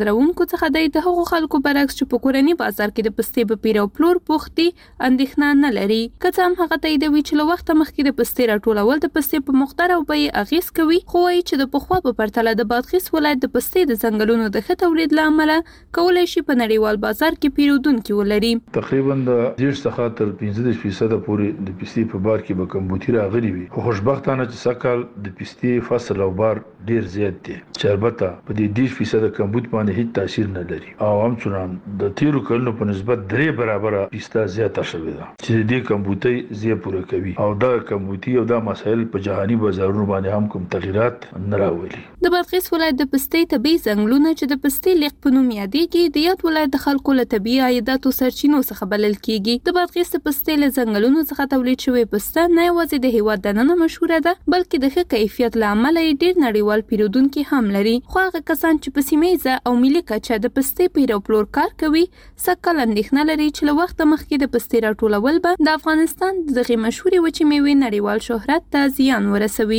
اوسیدونکو څخه د هغو خلکو برعکس چې په کورنی بازار کې د پستې په پیرو پلور پوښتي اندېښنه نه لري. که هم هغه تاییدوي چې له وخت مخکې د پستې راټولول د پستې په مقدار او بیې اغیز کوي، خو وايي چې د پخوا په پرتله د بادغیس ولایت د پستې د ځنګلونو د ښه تولید له امله کولای شي په نړیوال بازار کې پیرودونکي ولري. تقریبا د دېرش څخه تر پنځه فیصد پورې د پستې په بار کې به کمبودي راغلي وي، خو خوشبختانه چې سکهال د پستې فصل او بار ډیر زیات دی چې البته په دې دېرش فیصد کمبود باندې هیڅ تاثیر نه لري او هم څنګه د تیرو کلونو په نسبت درې برابر پسته زیاته شوې ده چې دې کمبودي زیات پوره کوي او دا کمبودي او دا مسایل په جهاني بازارونو باندې هم کوم تغیرات نه راولي. د بادغیس ولایت د پستې طبي ځنګلونه چې د پستې لیق په نوم یادېږي د یاد ولایت د خلکو له طبي عایداتو سرچینو څخه بلل کیږي. د بادغیس د پستې له ځنګلونو څخه تولید شوی پسته نه یوازې د هیواد دننه مشهوره ده بلکې د ښه کیفیت له امله ډیر نړیوال پیرودونکي هم لري. خو هغه کسان چې په سیمه او ملي کچه د پستې پیرو پلور کار کوي سکهال اندېښنه لري چې له وخت مخکې د پستې راټولول به د افغانستان دغه مشهوري وچې میوې نړیوال شهرت ته زیان ورسوي.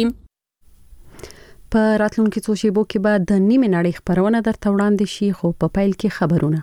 په راتلونکي څو شیبو کې به د نیمه نړۍ خبرونه درته وړاندې شي، خو په پیل کې خبرونه.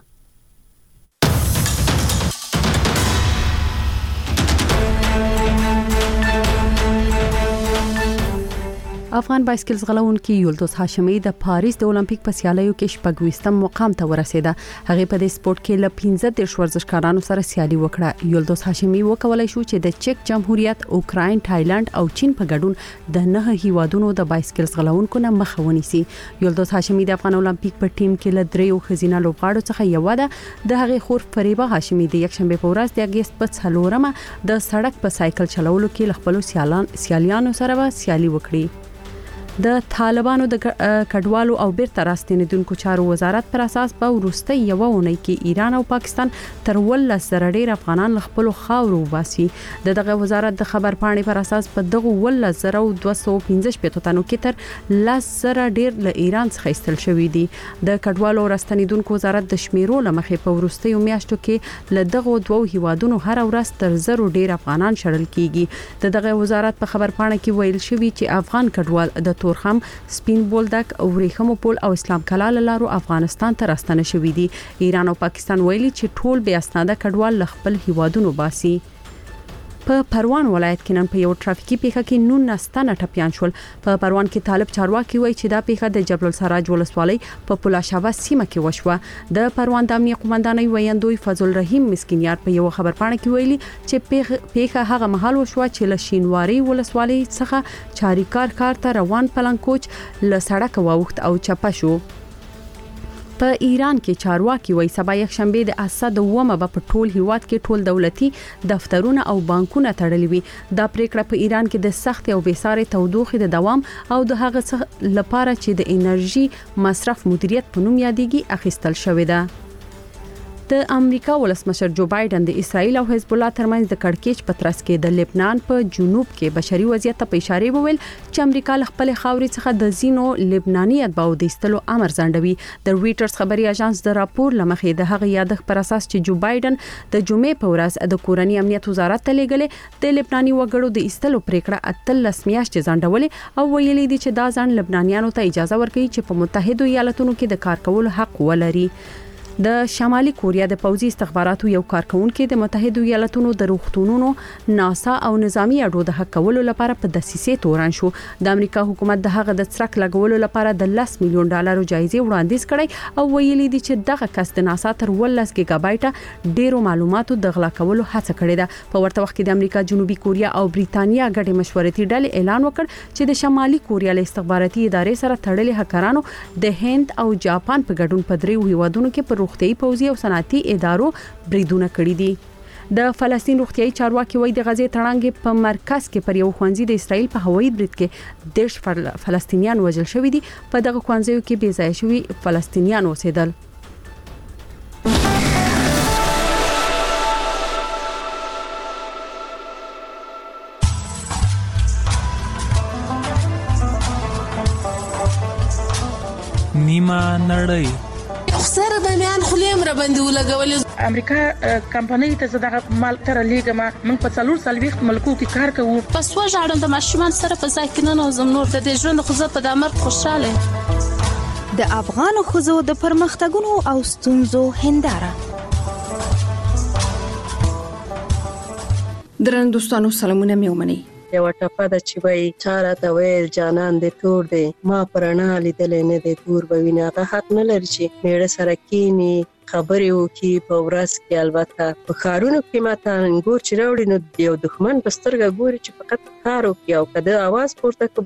افغان بایسکل ځغلونکي یلدوز هاشمي د پاریس د اولمپیک په سیالیو کې شپږویشتم مقام ته ورسیده. هغه په دې سپورت کې له پنځه دیرش ورزشکارانو سره سیالي وکړه. یلدوز هاشمي وکولای شو چې د چک جمهوریت، اوکراین، تایلند او چین په ګډون د نه هیوادونو د بایسکل ځغلونکو نه مخه ونیسي. یلدوز هاشمي د افغان اولمپیک په ټیم کې له دریو خزینه لوبغاړو څخه یو ده. د هغه خور فریبه هاشمي د یک شنبه په ورځ د اگست په څلورمه د سړک په سایکل چلولو کې له خپل سیالان سیالیانو سره سیالي وکړي. د طالبانو د کډوالو او بیرته راستنیدونکو چارو وزارت پر اساس په ورسته یو ونی کې ایران او پاکستان تر ولس زره ډیر افغانان له خپل خاورو وباسي. د دغه وزارت د خبر پاڼې پر اساس په دغه ولس زره دوه سوه پنځه شپږ تنو کې تر لس زره ډیر له ایران څخه ایستل شوی دي. د کډوالو راستنیدونکو وزارت د شمیرو لمخې په ورسته میاشتو کې له دغه دوه هیوادونو هر ورځ تر زرو ډیر افغانان شړل کیږي. د دغه وزارت په خبر پاڼه کې ویل شوی چې افغان کډوال د تورخم، سپین بولدک او ریخمو پول او اسلام کلال لارو افغانستان ته راستنه شوې دي. ایران او پاکستان ویلي چې ټول بیا اسناده کډوال خپل هیوادونو باسي. په پروان ولایت کې نن په یو ټرافیکي پیښه کې نونس تنه ټپيان شول. په پروان کې طالب چارواکي وایي چې دا پیښه د جبل السراج ولسوالۍ په پولاشاوه سیمه کې وشوه. د پروان د امنیت قومندانۍ ویاندوی فضل الرحیم مسکینیار په یو خبر پاڼه کې ویلي چې پیښه هغه مهال وشوه چې له شینواری ولسوالۍ څخه چاریکار کار ته روان پلنکوچ له سړک واوښت او چپه شو. په ایران کې چارواکي وایي سبا یک شنبه د اسد ومه په ټول هیواد کې ټول دولتي دفترونه او بانکونه تړلي وي. دا پریکړه په ایران کې د سخت او بیسارې تودوخې د دوام او د هغه څخه لپاره چې د انرژي مصرف مدیریت په نوم یادېږي اخیستل شوې ده. د امریکا ولسمشر جو بایدن د اسرایل او حزب الله ترمنځ د کړکېچ په ترڅ کې د لبنان په جنوب کې بشري وضعیت ته په اشاره وویل چې امریکا له خپل خاورې څخه د زینو لبناني اتباعو د ایستلو امر ځنډوي. د رويټرز خبري اژانس د راپور لمخې د هغه یادښت پر اساس چې جو بایدن د جمعې په ورځ د کورنۍ امنیت وزارت ته لېږلې د لبناني وګړو د ایستلو پریکړه اتلس میاشتې ځنډولې او ویلي دي چې دا ځان لبنانیانو ته اجازه ورکوي چې په متحده ایالاتونو کې د کار کولو حق ولري. د شمالي کوریا د پوځي استخباراتو یو کارکونکو د متحده ایالاتونو د روغتونونو ناسا او نظامی اډو د حق کولو لپاره په دسیسې تورن شو. د امریکا حکومت د هغه د څرک لګولو لپاره د لس میلیون ډالرو جایزه وړاندیز کړي او ویلي دي چې دغه کس د ناسا تر ولس ګیگا بایټه ډیرو معلوماتو د غلا کولو هڅه کړې ده. په ورته وخت کې د امریکا جنوبي کوریا او بریتانیا ګډې مشورتي ډلې اعلان وکړ چې د شمالي کوریا له استخباراتي ادارې سره تړلې هکرانو د هند او جاپان په ګډون په دریو هیوادونو کې پر روغتيایي پوځي او صنعتي ادارو بریدونه کړی دي. د فلسطین روغتيایي چارواکي وایي د غزې تړانګې په مرکز کې پر یو ښوونځي د اسرائیل په هوایي برید کې دیرش فلسطینیان وژل شوي دي. په دغه ښوونځیو کې بې ځایه شوي فلسطینیان اوسېدل. نیمه نړۍ سره د میان خلیم را باندې ولګولې. امریکا کمپنۍ ته زداغه مال تر لیګما موږ په څلور سالويخت ملکو کې کار کوو. پس وژاړم د ماشومان سره په ځای کې نه نوزم نور د دې ژوند خو زه په دمر خوشاله. د افغان ښځو د پرمختګونو او ستونزو هنداره. درنو دوستانو سلامونه مې ومني. یو ټپه د چې وای چاره ته ویل جانان دې تور دی ما پرانا لیدلې نه دې تور به ویني. هغه حق نه لري چې میړه سره کینی خبرې وکي په ورځ کې. البته په کارونو کې ماته انګور چې راوړي نو یو دښمن په سترګه ګوري چې فقط کار وکي او کده आवाज پورته کوي.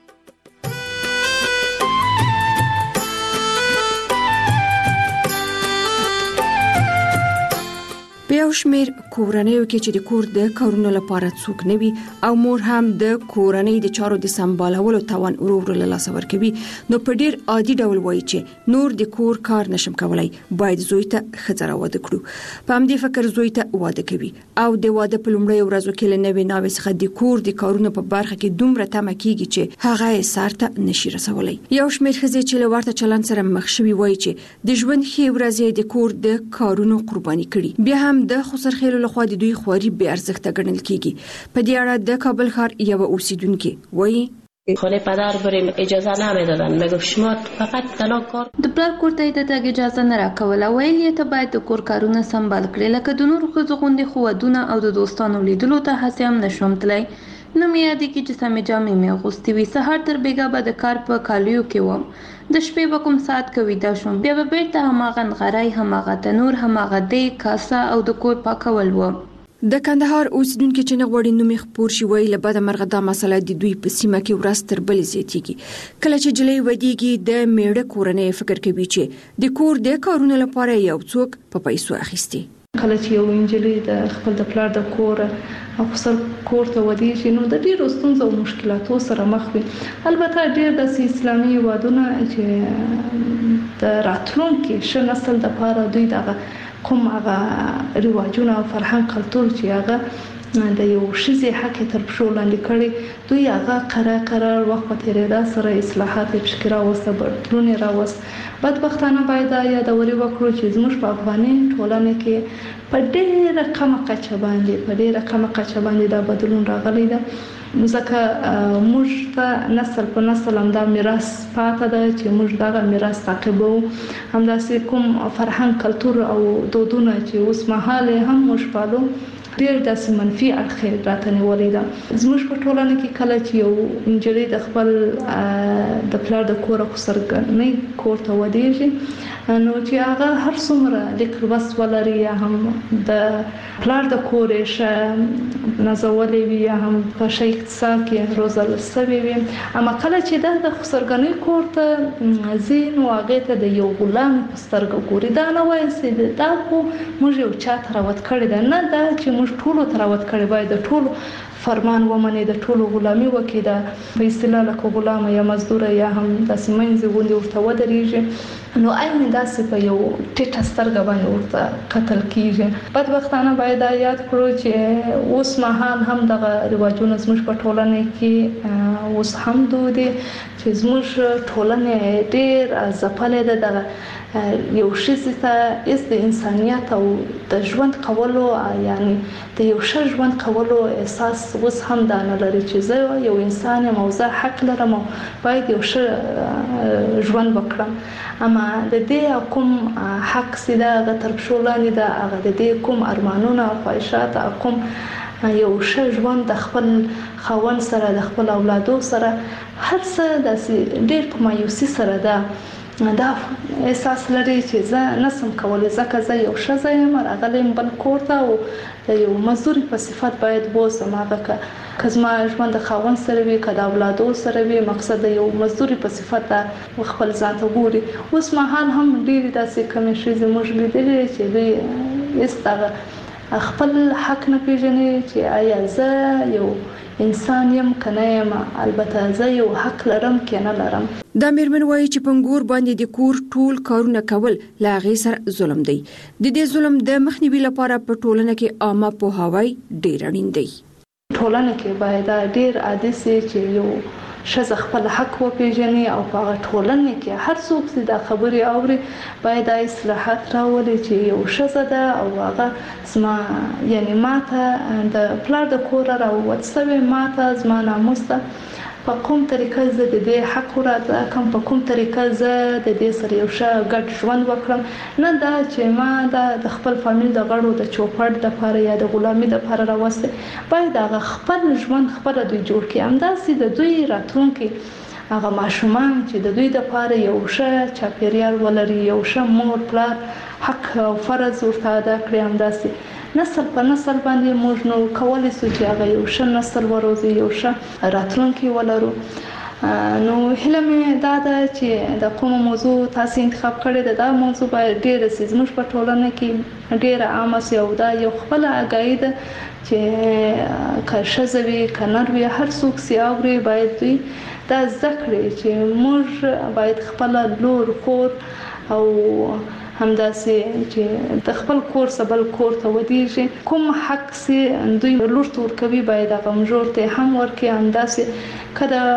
په یو شمېر کورنیو کې چې د کور د کارونو لپاره څوک نه وي او مور هم د کورنۍ د چارو د سمبالولو توان ورو ورو له لاسه ورکوي، نو په ډیر عادي ډول وایي چې نور د کور کار نشم کولای، باید زوی ته ښځه راواده کړو. په همدې فکر زوی ته واده کوي او د واده په لومړۍ ورځو کې له نوې ناوې څخه د کور د کارونو په برخه کې دومره تمه کیږي چې هغه یې سر ته نشي رسولی. یو شمېر ښځې چې له ورته چلند سره مخ شوي وایي چې د ژوند ښې ورځې د کور د کارونو قرباني کړي. بیا هم د خسرخېلو لخوا د دوی خواري بې ارزښته ګڼل کیږي. په دې اړه د کابل ښار یو اوسیدونکو وایي خونه پدر بریم اجازه نمیدادن، میگفت شما فقط تنها کار. د پلار کور ته د تګ اجازه نه راکوله، ویل یې ته باید د کور کارونه سمبال کړې، لکه د نورو ښځو غوندې خو ودونه او د دوستانو لیدلو ته هسې هم نشوم تللی. نه مې یادېږي چې سمې جامې مې اغوستې وي. سهار تر بېګا به د کار په کالیو کې وم، د شپې به کوم ساعت کې ویده شوم، بیا به بیرته هماغه نغری، هماغه تنور، هماغه دیګ، کاسه او د کور پاکول و. د کندهار اوسیدونکو چې نه غواړي نوم یې خپور شي وایي له بده مرغه دا مسله د دوی په سیمه کې ورځ تر بلې زیاتېږي. کله چې جلۍ ودیږي د میړه کورنۍ فکر کوي چې د کور د کارونو لپاره یو څوک په پیسو اخیستي. کله چې یو انجلۍ د خپل د پلار د کور او خپل کور ته ودیږي نو د ډیرو ستونزو او مشکلاتو سره مخ وي. البته ډیر د اسلامي هیوادونو چې د راتلونکي ښه نسل لپاره دوی دغه کوم هغه رواجونه او فرهنګ کلتور چې هغه د یو ښځې حق تر پښو لاندې کړي، دوی هغه قرار قرار وخت په تیریدا سره اصلاحات یې پکې راوسته، بدلون یې راوست. بدبختانه باید دا یادوري وکړو چې زموږ په افغاني ټولنه کې په ډېره کمه کچه باندې په ډېره کمه کچه باندې دا بدلون راغلی ده، ځکه موږ ته نسل په نسل همدا میراث پاتې ده چې موږ دغه میراث تعقیبو. همداسې کوم فرهنګ کلتور او دودونه چې اوس مهال هم موږ پالو ډېر داسې منفي اړخ راته نیولې ده. زموږ په ټولنه کې کله چې یو نجلۍ د خپل د پلار د کور او سرګنۍ کور ته ودیږي نو چې هغه هر څومره لیک لوست ولري یا هم د پلار د کور یې ښه نازولې وي یا هم په ښه اقتصاد کې روزل سوې وي، اما کله چې دا د سرګنۍ کور ته ځي نو هغې ته د یو غلام په سترګه ګوري. دا نه وایي چې دا خو موږ یو چا ته راوت کړې ده، نه دا چې موږ ټولو ته راوت کړې، باید د ټولو فرمان ومني، د ټولو غلامي وکړي، د په اصطلاح لکه غلامه یا مزدوره یا هم داسې منځې غوندې ورته ودرېږي، نو عین داسې په یو ټیټه سترګه باندې ورته کتل کېږي. بدبختانه باید دا یاد کړو چې اوس مهال هم دغه رواجونه زموږ په ټولنه کې اوس هم دود دي چې زموږ ټولنه ډېر ځپلې ده. دغه یو ښځې ته هېڅ د انسانیت او د ژوند کولو یعنی د یو ښه ژوند کولو احساس اوس هم دا نه لري چې زه یو انسان یم او زه حق لرم او باید یو ښه ژوند وکړم. اما د دې کوم حق چې ده هغه تر پښو لاندې ده، هغه د دې کوم ارمانونه او خواهشات او کوم یو ښه ژوند د خپل خاوند سره د خپل اولادو سره هر څه داسې ډېر په مایوسي سره ده. دا احساس لري چې زه نسم کولی ځکه زه یو ښځه یم راغلی یم بل کور ته او د یو مزدوري په صفت باید بوځم. هغه که زما ژوند د خاوند سره وي که د اولادو سره وي، مقصد د یو مزدوري په صفت خپل ځان ته ګوري. اوس مهال هم ډېرې داسې کمې ښځې موږ لیدلې چې دوی هېڅ دغه خپل حق نه پیژني چې آیا زه یو انسان یم که نه یم، البته زه یو حق لرم که نه لرم. دا میرمن وایي چې پنګور باندې د کور ټول کارونه کول له هغې سره ظلم دی. د دې ظلم د مخنیوي لپاره په ټولنه کې عامه پوهاوی ډېر اړین دی. ټولنه کې باید ډېر عادي سي چې یو ښځه خپل حق وپیژني او په هغه ټولنه کې هر څوک چې دا خبرې اوري باید دا اصلاحات راولي چې یو ښځه ده او هغه زما یعنی ماته د پلار د کوره راووت سوې، ماته زما ناموس ده، په کوم طریقه زه د دې حق راځه کوم په کوم طریقه زه د دې سره یو ښه ګډ ژوند وکړم نه دا چې ما د خپل فامیل د غړو د چوپړ د لپاره یا د غلامي د لپاره راوسته باید هغه خپل ژوند خپل دوی جوړ کړي همداسې د دوی راتلونکي هغه ماشومان چې د دوی د لپاره یو ښه چاپیریال ولري یو ښه مور پلار حق او فرض ورته ادا کړي همداسې نسل په نسل باندې موږ نو کولای شو چې هغه یو ښه نسل وروزي یو ښه راتلونکي ولرو نو هله مې دا ده چې د کوم موضوع تاسو انتخاب کړی دا موضوع باید ډېر سي زموږ په ټولنه کې ډېر عام سي او دا یو خپل اگاهي ده چې کښزوي کناروي هر څوک سي اوري باید دوی دا ذکر چې موږ باید خپل لور خور او همداسې چې د خپل کور سبل کور ته ودیږي کوم حق سي دوی لور تور کوي باید هغه مجور ته هم ورکي همداسې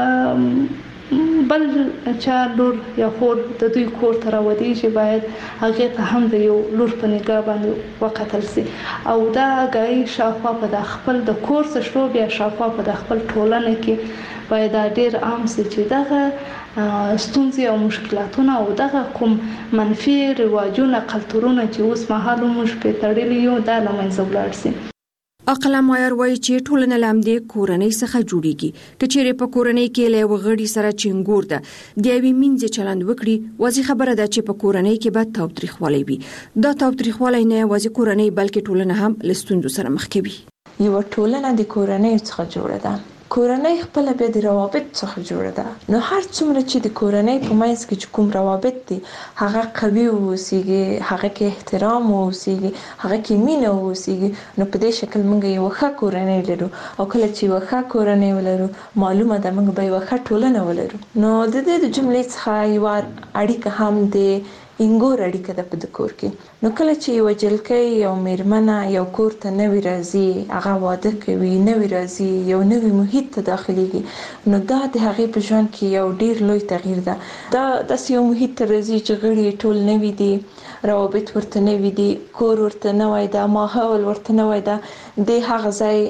کله بل چا لور یا خور د دوی کور ته راودیږي باید هغه ته هم د یو لور په نگاه باندې وکتل سي او دا غي شافه په خپل د کور څخه شو بیا شافه په خپل ټولنه کې باید ډېر عام سي چې دغه ستونزې او مشکلاتونه او دغه کوم منفي رواجونه کلتورونه چې اوس مهال موږ په تړلې یو د لمنځه ولاړ سي اقلا مایر وایي چې ټولنه لامدې کورنۍ څخه جوړیږي کچېره په کورنۍ کې له وغړي سره چنګور ده د یوې منځ چلند وکړي وځي خبره ده چې په کورنۍ کې به تاوتریخوالی وي دا تاوتریخوالی نه وځي کورنۍ بلکې ټولنه هم لستوندو سره مخ کوي یو ټولنه د کورنۍ څخه جوړه ده کورنۍ خپل به د روابط څخه جوړه ده نو هر څومره چې د کورنۍ په منځ کې کوم روابط دي هغه قوي اوسېږي هغه کې احترام اوسېږي هغه کې مینه اوسېږي نو په دې شکل موږ یو ښه کورنۍ لرو او کله چې یو ښه کورنۍ ولرو معلومه ده موږ به یو ښه ټولنه ولرو نو د دې د جملې څخه یو اړیکه هم د انګور اړیکه ده په کور کې نو کله چې یو جلکې یو میرمنه یو کور ته نوی راځي هغه واده کوي نوی راځي یو نوی محیط ته داخليږي نو دا د هغه په ژوند کې یو ډیر لوی تغییر ده دا د یو محیط ته راځي چې غړي ټول نوی دي روابط ورته نوی دي کور ورته نوی ده ماحول ورته نوی ده د هغه ځای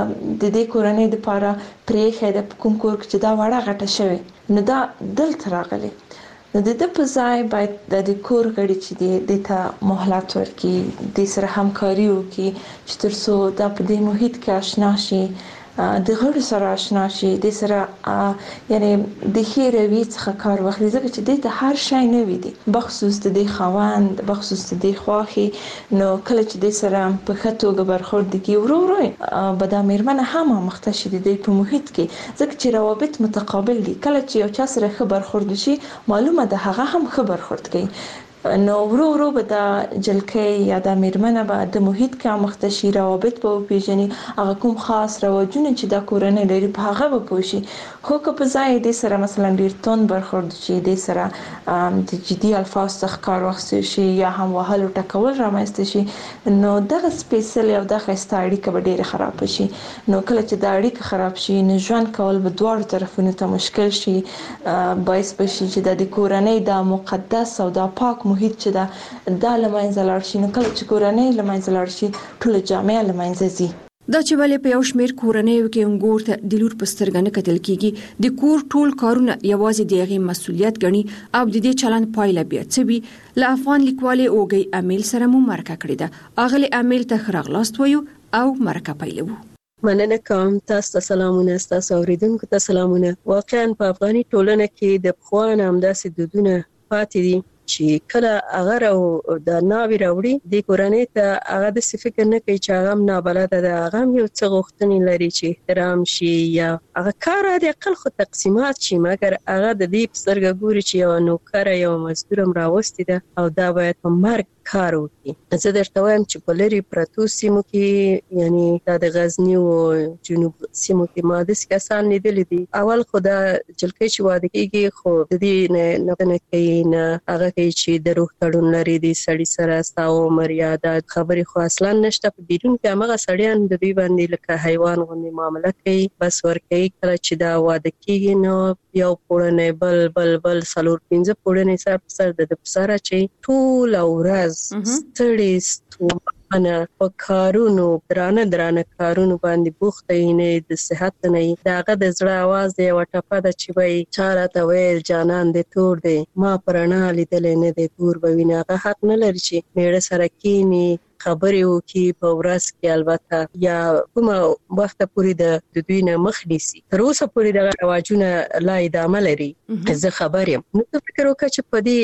د دې کورنۍ لپاره پرېخه د کوم کور چې دا وړه غټه شوی نو دا دلته راغلي نو د دې په ځای باید د کور غړي چې د دې ته مهلت ورکړي د سره همکاري وکړي چې ترڅو دا په دې محیط کې آشنا شي د غړو سره آشنا شي د سره یعنی د خیروي څخه کار واخلي ځکه چې د ته هر شی نه وي دي بخصوص د خوند بخصوص د خواخي نو کله چې د سره په خطوګه برخورد کی ورو ورو بدا میرمنه هم مختشي د په محیط کې ځکه چې روابط متقابل دي کله چې یو چا سره خبر خورد شي معلومه ده هغه هم خبر خورد کوي نو ورو ورو به د جلکې یا د میرمنه به د محیط کې مختشي روابط په پیژني هغه کوم خاص رواجونه چې د کورنۍ لري په هغه به پوښي خو که په ځای د سره مثلا ډیر تون برخورد شي د سره د جدي الفاظ څخه کار واخیستل شي یا هم وهلو ټکول رامنځته شي نو دغه سپیشل او د خسته اړیکه به ډیره خراب شي نو کله چې د اړیکه خراب شي نو ژوند کول به دواړو طرفونو ته مشکل شي باعث بشي چې د کورنۍ د مقدس او د پاک محیط چې دا د لمنځه لاړ شي نو کله چې کورنۍ لمنځه لاړ شي ټول جامعه لمنځه ځي دا چې ولې په یو شمېر کورنیو کې انګور ته د لور په سترګه نه کتل کیږي د کور ټول کارونه یوازې د هغې مسؤلیت ګڼي او د دې چلند پایله بیا څه وي له افغان لیکوالې اوږۍ امیل سره مو مرکه کړې ده اغلې امیل ته ښه راغلاست وایو او مرکه پیلوو مننه کوم تاسو ته سلامونه تاسو اوریدونکو ته سلامونه واقعا په افغاني ټولنه کې د پخوان همداسې دودونه پاتې دي چې کله هغه او د ناوی راوړي د کورنۍ ته هغه د فکر نه کوي چې هغه نه بلد ده هغه یو څه غوښتنې لري چې احترام شي یا هغه کار د عقل خو تقسیمات شي مګر هغه د دې پسرګ ګوري چې یو نوکر یو مزدور راوستي ده او دا باید په مرګ کار وکړي زه درته وایم چې په لري پرتو سیمو کې یعنی د غزنی او جنوب سیمو کې ماده کسان لیدل دي اول خو دا جلکې چې واده کېږي خو د دې نه نه کوي نه هغه کوي چې د روح تړون لري د سړی سره ستاو مریاده خبرې خو اصلا نشته په بیرون کې هغه سړیان د دوی باندې لکه حیوان غوندي معامله کوي بس ورکوي کله چې دا واده کېږي نو یو پورنه بل بل بل سلور پنځه پورنه سره سره د بسره چې ټول ورځ ستړي ستو نه په کارونو درانه درانه کارونو باندې بوخت نه د صحت نه داغه د زړه आवाज دی وټپه د چې وای چاره ته ویل جانان دې تور دی ما پرانا لیدل نه دې تور بوینه حق نه لري چې میړه سره کینی خبرې وکي په ورځ کې البته یا کومه وخت پورې د دوی نه مخ نیسي تر اوسه پورې د رواجونه لا ادامه لري زه خبر یم نو فکر وکړ چې په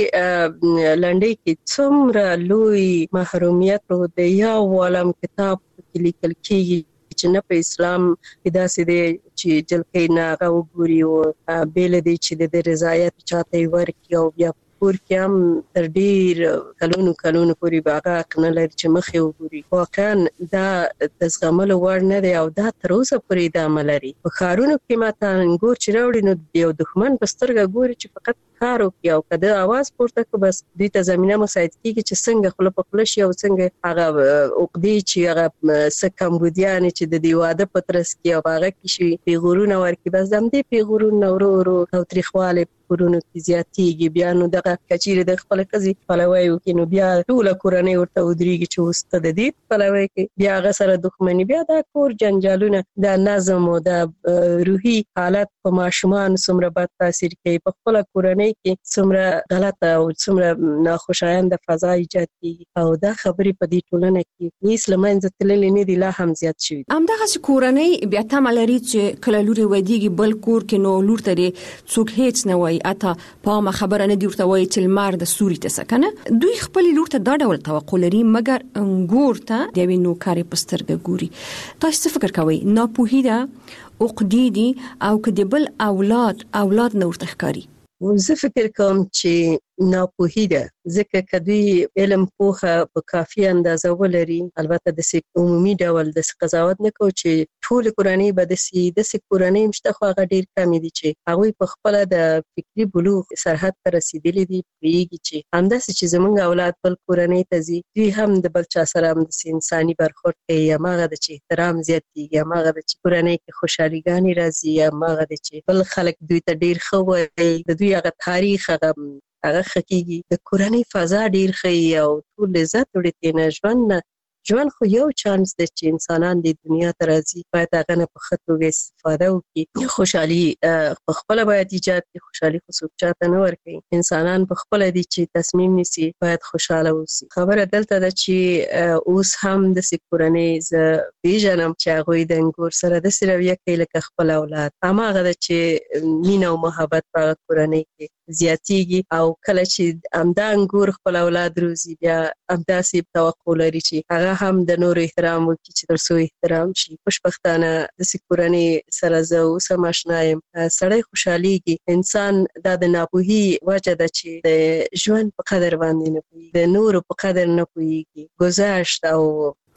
دې لنډۍ کې څومره لوی محرومیت او د یو عالم کتاب کې لیکل کېږي چې نه په اسلام کې داسې دی چې جلکې نه هغه وګوري او بیل دی چې د رضایت چاته ورکړي او بیا پور کې هم تر ډیر کلونو کلونو پورې باغه کنه لري چې مخې وګوري واقعا دا د زغملو وړ نه دی او دا تر اوسه پورې ادامه لري په ښارونو کې ماته انګور چې راوړي نو یو دښمن په سترګه ګوري چې فقط کار وکړي او کده आवाज پورته کو بس دوی ته زمينه مساعد کیږي چې څنګه خپل په خپل شي او څنګه هغه عقدې چې هغه سکمبودیان چې د دیواده پترس کې او هغه کې شي پیغورونه ورکي بس دم دې پیغورونه ورو ورو او تاریخواله کورونو کې زیاتېږي بیا نو دغه کچېره د خپل قضې پلوي وکړي نو بیا ټول کورنۍ ورته ودرېږي چې وسته د دې پلوي کې بیا هغه سره دښمنی بیا د کور جنجالونه د نظم او د روحي حالت په ماشومان څومره بد تاثیر کوي په خپل کورنۍ کې څومره غلطه او څومره ناخوشایند فضا ایجاد کیږي او دا خبرې په دې ټولنه کې اسلامي ځتللې نه دی لا هم زیات شوی همدغه کورنۍ بیا تمه لري چې کله لوري ودیږي بل کور کې نو لور ته څوک هیڅ نه وایي اته په خبره نه دی ورته وایي چې لمر د سوري ته سکنه دوی خپل لور ته دا ډول توقع لري مګر انګور ته د وینو نوکاري پسترګه ګوري تاسو فکر کوئ ناپوهی ده عقدې دي او کدی بل اولاد اولاد نور تخکاری زه فکر کوم چې ناپوهی ده ځکه کدی علم پوهه په کافي اندازه ولري البته د سیک عمومي ډول د قضاوت نه کو چې ټول کورنۍ به د سی د سیک کورنۍ مشته خو هغه ډیر کم دي چې هغه په خپل د فکری بلوغ سرحد ته رسیدلي دي پریږي چې همداسې چې زمونږ اولاد بل کورنۍ ته زی دوی هم د بل چا سره هم د انساني برخورد کوي یا ماغه د چې احترام زیاتېږي یا ماغه د چې کورنۍ کې خوشحالي ګانی راځي یا ماغه د چې بل خلک دوی ته ډیر خو وي د دوی هغه تاریخ هغه هغه خکېږي د کورنۍ فضا ډیر ښه او ټول عزت وړي نه ژوند ژوند خو یو چانس دی چې انسانان د دنیا ته راځي باید هغه نه په ښه توګه استفاده وکړي خوشحالي په خپله باید ایجاد کړي خوشحالي خو څوک چاته نه ورکوي انسانان په خپله دي چې تصمیم نیسي باید خوشحاله اوسي خبره دلته ده چې اوس هم داسې کورنۍ زه پېژنم چې هغوی د انګور سره داسې رویه کوي لکه خپل اولاد هماغه ده چې مینه او محبت په هغه کورنۍ کې زیاتېږي او کله چې همدا انګور خپل اولاد روزي بیا همداسې توقع لري چې هغه هم د نور احترام وکړي چې تر څو احترام شي خوشبختانه د کورنۍ سره زه اوس هم آشنا یم سړی خوشحالېږي انسان دا د ناپوهي وجه ده چې د ژوند په قدر باندې نه پوهېږي د نورو په قدر نه پوهېږي گذشت او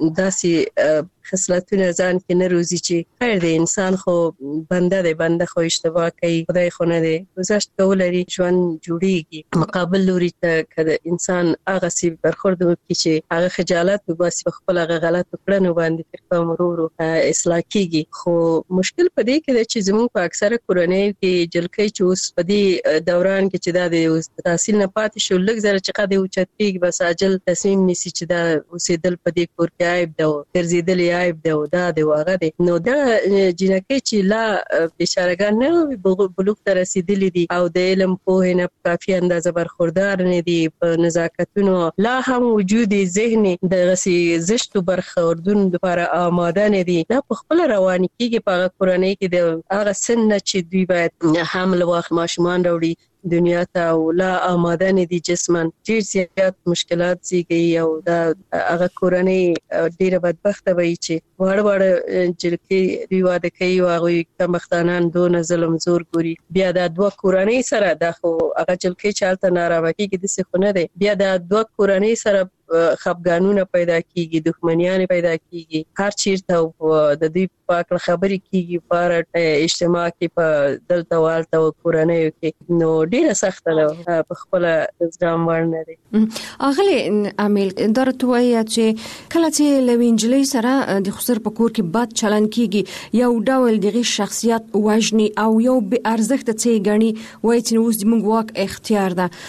داسې خصلتونه ځان کې نه روزي چې خیر دی انسان خو بنده دی بنده خو اشتباه کوي خدای خو نه دی گذشت کول لري ژوند جوړیږي مقابل لوري ته کله انسان هغه سی برخورد وکړي چې هغه خجالت وباسي په خپل هغه غلط کړنو باندې فکر مرورو اصلاح کیږي خو مشکل په دې کې دی چې زموږ په اکثره کورنۍ کې جلکې چې اوس په دې دوران کې چې دا د تحصیل نه پاتې شو لږ زره چې قد اوچت پیږي بس عاجل تصمیم نیسي چې دا اوسېدل په دې کور کې عیب ده ګرځېدل عیب دی او دا دی واغه دی نو دا جنکه چې لا بشارګان نه بلوغ ته رسیدلی دي او د علم په نه کافي اندازه برخوردار نه دي په نزاکتونو لا هم وجود ذهني د غسي زشتو برخوردون لپاره آماده نه دي دا په خپل رواني کېږي په کورنۍ کې د هغه سن چې دوی باید حمل واخ ماشومان راوړي دنیا ته او لا آماده نه دي جسمن ډیر زیات مشکلات زیږي او دا هغه کورنۍ ډیره بدبخته وي چې وړ وړ جلکې دی واده کوي او هغه کمختانان دون ظلم زور ګوري بیا د دوه کورنۍ سره د خو هغه جلکې چالت ناروا کیږي د څه خونه دی بیا د دوه کورنۍ سره خفګانونه پیدا کیږي دښمنیان پیدا کیږي هر چیرته د دوی پاک خبرې کیږي پر اجتماع کې په دلته والته او کورنۍ کې نو ډیره سخت ده په خپل ځام ورنه دي اغلی عامل درته وایي چې کله چې لوینجلې سره د خسر په کور کې بد چلن کیږي یو ډول دغه شخصیت وژني او یو به ارزښت څه غني وایي چې اوس د موږ واک اختیار ده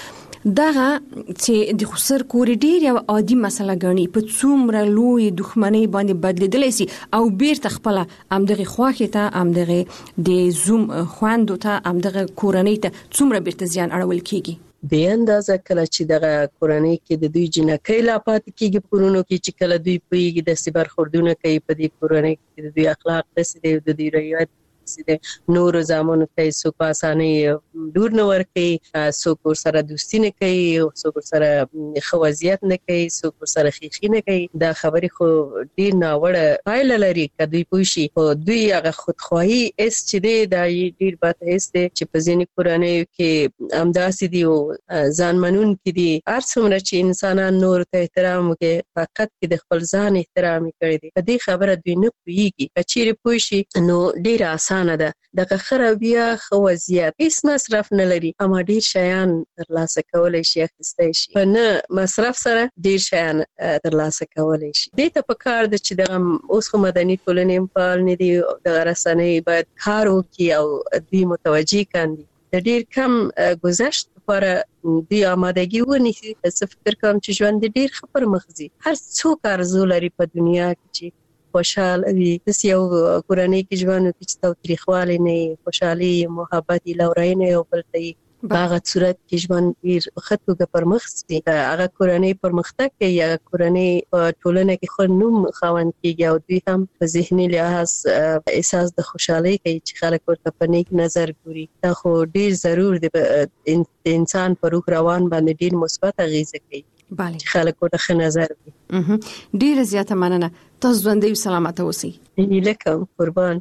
دغه چې د خسر کور ډیر یو عادي مسله غني په څومره لوی دښمنۍ باندې بدلیدلی سي او بیرته خپل امدغه خواخه ته امدغه د زوم خواندو ته امدغه کورنۍ ته څومره بیرته زیان اړول کیږي. به اندازه کله چې دغه کورنۍ کې د دوی جنکۍ لا پاتې کېږي پرونو کې چې کله دوی پوهیږي د سیبر خوردونه کوي په دې کورنۍ کې د دوی اخلاق داسې دی د دوی رویت داسې نور زامنو ته څوک په اسانۍ دور نه ورکوي، څوک ورسره دوستي نه کوي، څوک ورسره ښه وضعیت نه کوي، څوک ورسره ښیښي نه کوي. دا خبرې خو ډېر ناوړه پایله لري که دوی پوه شي. خو دوی هغه خودخواهي حس چې دی دا ډېر بد حس دی چې په ځینې کورنیو کې همداسې دي او ځان منونکي دي. هر څومره چې انسانان نورو ته احترام وکړي فقط کې د خپل ځان احترام یې کړی دی. په دې خبره دوی نه پوهېږي. که چیرې پوه شي نو ډېره اسانه ده. دغه خرابیا خو وضعیت هیڅ مصرف نه لري اما ډیر شیان ترلاسه کولای شي اخیستای شي. په نه مصرف سره ډیر شیان ترلاسه کولای شي. دې ته په کار ده چې دغه اوس خو مدني ټولنې فعال نه دي، دغه رسنۍ باید کار وکړي او دوی متوجه کاندي. د ډیر کم گذشت لپاره دوی آمادګي ونیسي. زه فکر کوم چې ژوند ډیر ښه پرمخ ځي. هر څوک آرزو لري په دنیا کې چې خوشحال وي. داسې یو کورنۍ کې ژوند وکړي چې تاوتریخوالی نه وي، خوشحالي محبت لورینه یو بل ته وي. په هغه صورت کې ژوند ډېر ښه توګه پرمخ ځي. هغه کورنۍ پرمختګ کوي، هغه کورنۍ په ټولنه کې ښه نوم خاوند کېږي او دوی هم په ذهني لحاظ احساس د خوشحالۍ کوي چې خلک ورته په نیک نظر ګوري. دا خو ډېر ضرور دی. د انسان په روح روان باندې ډېر مثبت اغېزه کوي چې خلک ورته ښه نظر وي. ډېره زیاته مننه. تاسو ژوندۍ او سلامته اوسئ. هیله کوم. قربان.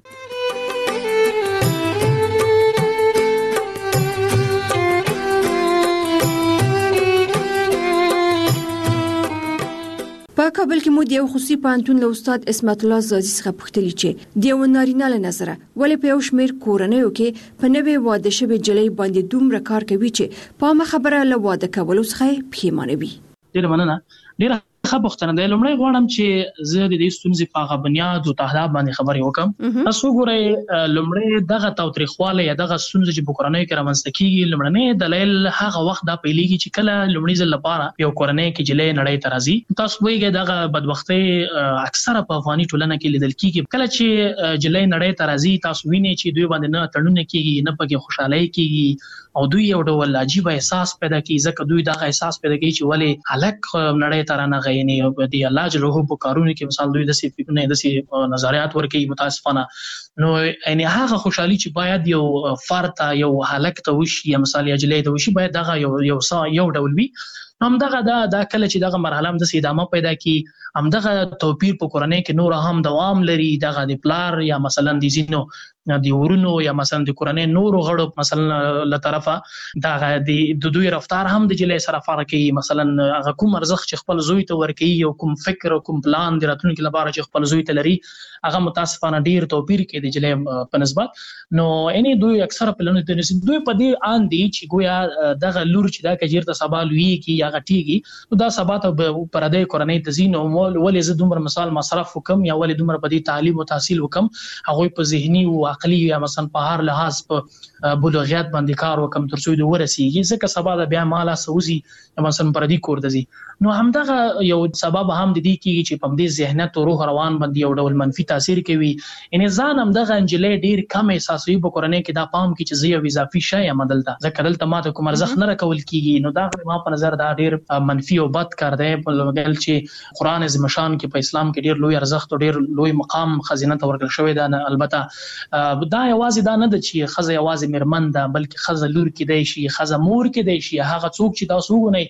په کابل کې مو د یو خصوصي پوهنتون له استاد اسمت الله زازي څخه پوښتنه چې د یو نارینه له نظره ولې په یو شمېر کورنیو کې په نوې واده شوې جلۍ باندې دومره کار کوي چې په ما خبره له واده کولو څخه پښیمانه وي. ډېره مننه. ډېره ښه پوښتنه ده. لومړی غواړم چې زه د دې ستونزې په هغه بنیاد او تهداب باندې خبرې وکړم. تاسو وګورئ لومړی دغه تاوتریخوالی یا دغه ستونزې چې په کورنیو کې رامنځته کېږي لومړنی دلیل هغه وخت دا پیلېږي چې کله لومړي ځل لپاره یو کورنۍ کې جلۍ نړۍ ته راځي. تاسو پوهېږئ دغه بدبختۍ اکثره په افغاني ټولنه کې لیدل کېږي. کله چې جلۍ نړۍ ته راځي تاسو وینئ چې دوی باندې نه تړونه کېږي، نه پکې خوشحالۍ کېږي او دوی یو ډول عجیب احساس پیدا کوي. ځکه دوی دغه احساس پیدا کوي چې ولې هلک نړۍ ته رانغی، یعنې د الله جل جلاله په کارونو کې مثال دوی داسې فکرونه داسې نظریات ورکوي متاسفانه. نو یعنې هغه خوشحالي چې باید یو فرد ته یو هلک ته وشي یا مثال یا جلۍ ته وشي باید دغه یو یو یو ډول وي. همدغه دا دا کله چې دغه مرحله هم داسې ادامه پیدا کړي همدغه توپیر په کورنۍ کې نور هم دوام لري. دغه د پلار یا مثلا د ځینو د ورونو یا مثلا د کورنۍ نورو غړو مثلا له طرفه دغه د دوی رفتار هم د جلۍ سره فرق کوي. مثلا هغه کوم ارزښت چې خپل زوی ته ورکوي او کوم فکر او کوم پلان د راتلونکي لپاره چې خپل زوی ته لري هغه متاسفانه ډیر توپیر کوي د جلۍ په نسبت. نو یعنې دوی اکثره پلانونه د دوی په دې آن دي چې ګویا دغه لور چې دا کجیر ته سبا لوي کی یا غټيږي نو دا سبا ته پر دې کورنۍ ته زینو ولې زه دومره مثال مصرف وکم یا ولې دومره په دې تعلیم او تحصیل وکم. هغه په ذهني او عقلي یا مثلا په هر لحاظ په بلوغیت باندې کار وکم تر څو د ورسیږي ځکه سبا د بیا مالا سوزي مثلا پر دې کور دزي. نو همدغه یو سبب هم د دې کېږي چې په دې ذهنیت او روح روان باندې یو ډول منفي تاثیر کوي. یعنی ځان هم دغه انجلې ډیر کم احساسوي په کورنۍ کې دا پام کې چې زه یو اضافي شی یم دلته ځکه دلته ماته کوم ارزښت نه راکول کېږي. نو دا ما په نظر دا ډیر منفي او بد کار دی په لګل چې قران عظیم شان کې په اسلام کې ډیر لوی ارزښت او ډیر لوی مقام خزینه ته ورکړل شوی دی. البته دا یوازې دا نه ده چې خزه یوازې مرمن ده بلکې خزه لور کې دی شي خزه مور کې دی شي هغه څوک چې تاسو وګورئ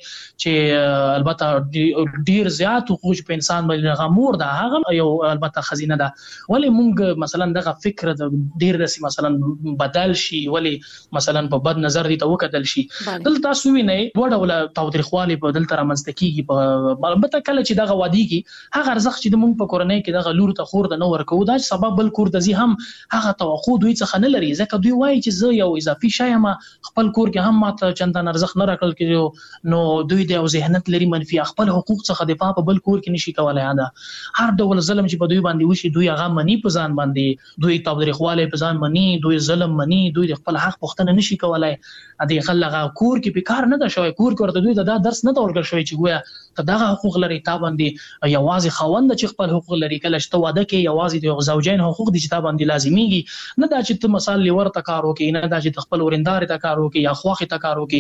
چې البته ډیر زیات حقوق په انسان باندې غمور ده هغه یو البته خزینه ده. ولی مونږ مثلا دغه فکر ډیر داسې مثلا بدل شي ولی مثلا په بد نظر دي ته وکتل شي. دلته تاسو وینئ دوه ډوله تاوتریخوالي په دلته رامنځته کېږي. په البته کله چې دغه وادي کې هغه ارزښت چې مونږ په کورنۍ کې دغه لور ته خور د نه ورکو دا سبب بل کور د زی هم هغه توقع دوی څخه نه لري ځکه دوی وایي چې زه یو اضافي شی یم خپل کور کې هم ماته چندان ارزښت نه راکړل کېږي نو دوی د ذهنیت لري منفي خپل حقوق څخه دفاع په بل کور کې نشي کولای دا هر ډول ظلم چې په دوی باندې وشي دوی هغه منی په ځان باندې دوی تاوتریخواله په ځان منی دوی ظلم منی دوی د خپل حق پوښتنه نشي کولای د خلغه کور کې په کار نه ده شوی کور کې ورته دوی دا درس نه ورکړ شوی چې ګویا ته دغه حقوق لري تا باندې یوازې خوند چې خپل حقوق لري کله چې واده کې یوازې د زوجین حقوق دي چې تا باندې لازميږي نه دا چې ته مثال لور تکار وکي نه دا چې خپل ورندار تکار وکي یا خوخه تکار وکي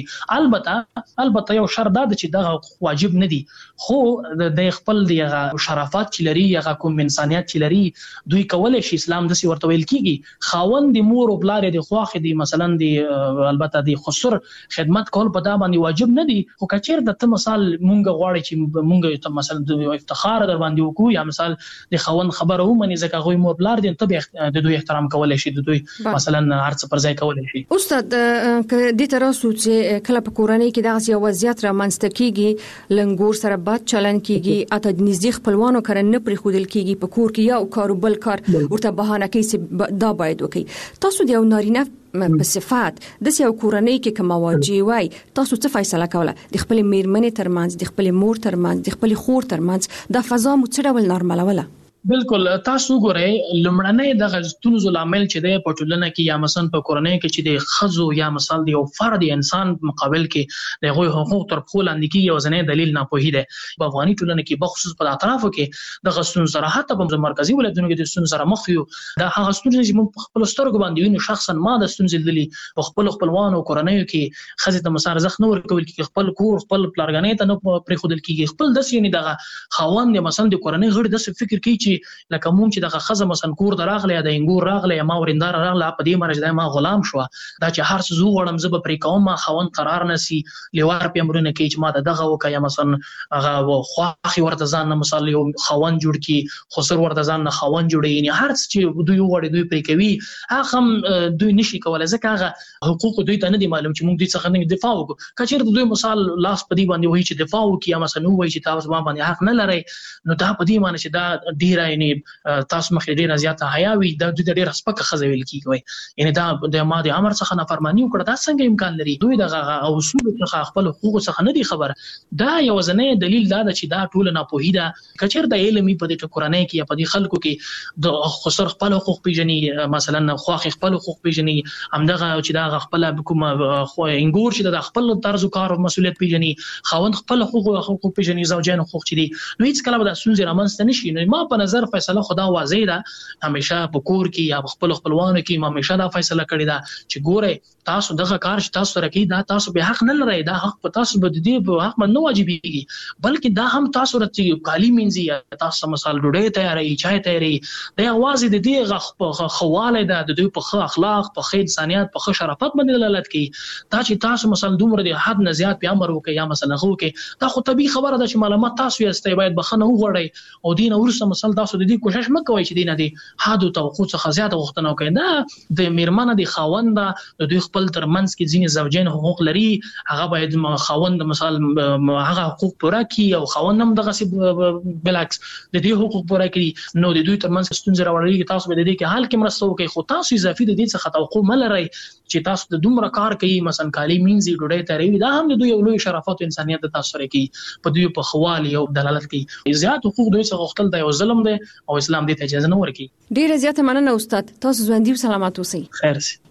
البته البته یو شرط دا چې دغه واجب نه دي خو د خپل دی شرافت چې لري یا کوم انسانيت چې لري دوی کولای شي اسلام د سی ورته ویل کیږي خاوند د مور او بلار د خوخه دي مثلا دی البته د خسر خدمت کول په دا باندې واجب نه دي خو کچیر د ته مثال مونږ غواړي چې مونږ ته مثلا د افتخار در باندې وکړو یا مثال د خوند خبره ومني ځکه غوي مور بلار دي ته د دوی احترام کولای شي د دوی مثلا هرڅ پر ځای کولای شي استاد ک دې تراسو چې کله په کورنۍ کې دغه یو وضعیت را منځته کیږي لنګور سره بد چلن کیږي اته د نږدې خپلوانو کړه نه پرې خودل کیږي په کور کې یو کار بل کار ورته بهانه کوي چې دا باید وکي تاسو د یو نارینه په صفات د یو کورنۍ کې کوم واجب وای تاسو څه فیصله کوله د خپل میرمنې ترمنځ د خپل مور ترمنځ د خپل خور ترمنځ د فضا مو څه ډول نارملوله بالکل تاسو ګورئ لمړنۍ د غزتونو عامل چې د پټولنه کې یا مثلا په کورنۍ کې چې د خزو یا مثال د یو فرد انسان مقابل کې د غوي حقوق تر خپل اندکی یو ځنې دلیل نه پوهی دی په افغاني ټولنه کې بخصوص په اطرافو کې د غزتون سره حتی په مرکزی ولایتونو کې د غزتون سره مخ یو د هغه ستونزې چې موږ خپل سترګو باندې وینو شخصا ما د ستونزې دلی په خپل خپلوانو کورنۍ کې خزه د مسار زخ نور کول کې خپل کور خپل پلارګنې ته نه پرې خودل کېږي خپل د سینې دغه خوان مثلا د کورنۍ غړي د فکر کوي چې لکه موږ چې دغه خزه مثلا کور دراغله د انګور راغله ما ورندار راغله په دې مرز د ما غلام شو دا چې هر څه زو وړم زب پرې کوم ما خوان قرار نسی لیوار په امرونه کې چې ما دغه وکیا مثلا هغه خواخي ورته ځان مثلا یو خوان جوړ کی خسر ورته ځان نه خوان جوړي یعنی هر څه چې دوی وړي دوی پرې کوي هغه هم دوی نشي کولای ځکه هغه حقوق دوی ته نه دي معلوم چې موږ دوی څخه نه دفاع وکړو کچیر دوی مثال لاس په دې باندې وایي چې دفاع وکیا مثلا وایي چې تاسو باندې حق نه لري نو دا په دې معنی چې دا ډیر یعنی تاسو مخې ډیره زیاته حیا وي د دوی ډیره سپکه خزویل کیږي یعنی دا د ماده امر څخه نافرمانی وکړه دا څنګه امکان لري دوی دغه اصول څخه خپل حقوق څخه نه دي خبر دا یو ځنې دلیل دا چې دا ټول نه پوهیدا کچیر د علمي په دې کورنۍ کې یا په دې خلکو کې د خسر خپل حقوق پیژني مثلا خواخ خپل حقوق پیژني همدغه چې دا خپل کوم خو انګور چې د خپل طرز کار او مسولیت پیژني خوند خپل حقوق حقوق پیژني زوجین حقوق چې دي نو هیڅ کله به د سونځ رامنځته نشي نو ما په نظر فیصله خدا واضح ده همیشه په کور کې یا خپل خپلوانو کې ما همیشه دا فیصله کړی ده چې ګوره تاسو دغه کار چې تاسو راکې دا تاسو به حق نه لرئ دا حق په تاسو به دې په حق نه واجبېږي بلکې دا هم تاسو راته کالی منځي یا تاسو مثال ډوډۍ تیارې چای تیارې د اواز د دې غ خواله ده د دوی په ښه اخلاق په ښه انسانيت په ښه شرافت باندې دلالت کوي دا چې تاسو مثلا دومره د حد نه زیات په امر وکي یا مثلا خو کې دا خو طبيعي خبره ده چې معلومات تاسو یې استای باید بخنه وغوړی او دین ورسره مثلا تاسو د دې کوشش مکوئ چې دین دي حد او توقع څخه زیات وختونه کوي دا د میرمنه د خاوند د دوی خپل ترمنځ کې ځینې زوجین حقوق لري هغه باید خاوند مثال هغه حقوق پوره کړي او خاوند هم دغه بلعکس د دې حقوق پوره کړي نو د دوی ترمنځ ستونزې راوړي تاسو به د دې کې حل کې مرسته وکړي خو تاسو اضافي د دې څخه توقع ملرئ چې تاسو د دومره کار کوي مثلا کالی مینځي ډوډۍ تیاروي دا هم د دوی یو لوی شرافت او انسانيت د تاسو سره کوي په دوی په خوالي او دلالت کوي زیات حقوق دوی څخه غوښتل دی او ظلم دی او اسلام دې ته اجازه نه ورکوي ډیره زیاته مننه استاد تاسو ژوندۍ او سلامات اوسئ خیر سي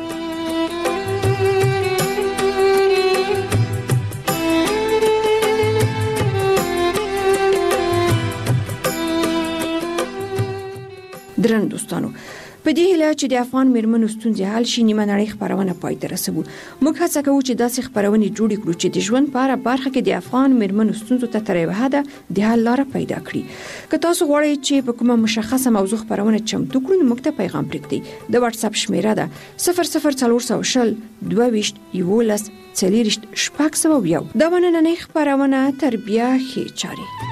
درن دوستانو په دې هیله چې د افغان میرمنو ستونزې حل شي نیمه نړۍ خبرونه پای ته رسوو موږ هڅه کوو چې داسې خبرونه جوړ کړو چې د ژوند په اړه برخه کې د افغان میرمنو ستونزو ته تر یوه حده د حل لاره پیدا کړي که تاسو غواړئ چې په کومه مشخصه موضوع خبرونه چمتو کړو نو موږ ته پیغام پرېږدئ د واتس اپ شمیره ده صفر صفر څلور سوه شل دوه ویشت یولس څلوېښت شپږ سوه یو دا به نننۍ خبرونه تر بیا ښې چارې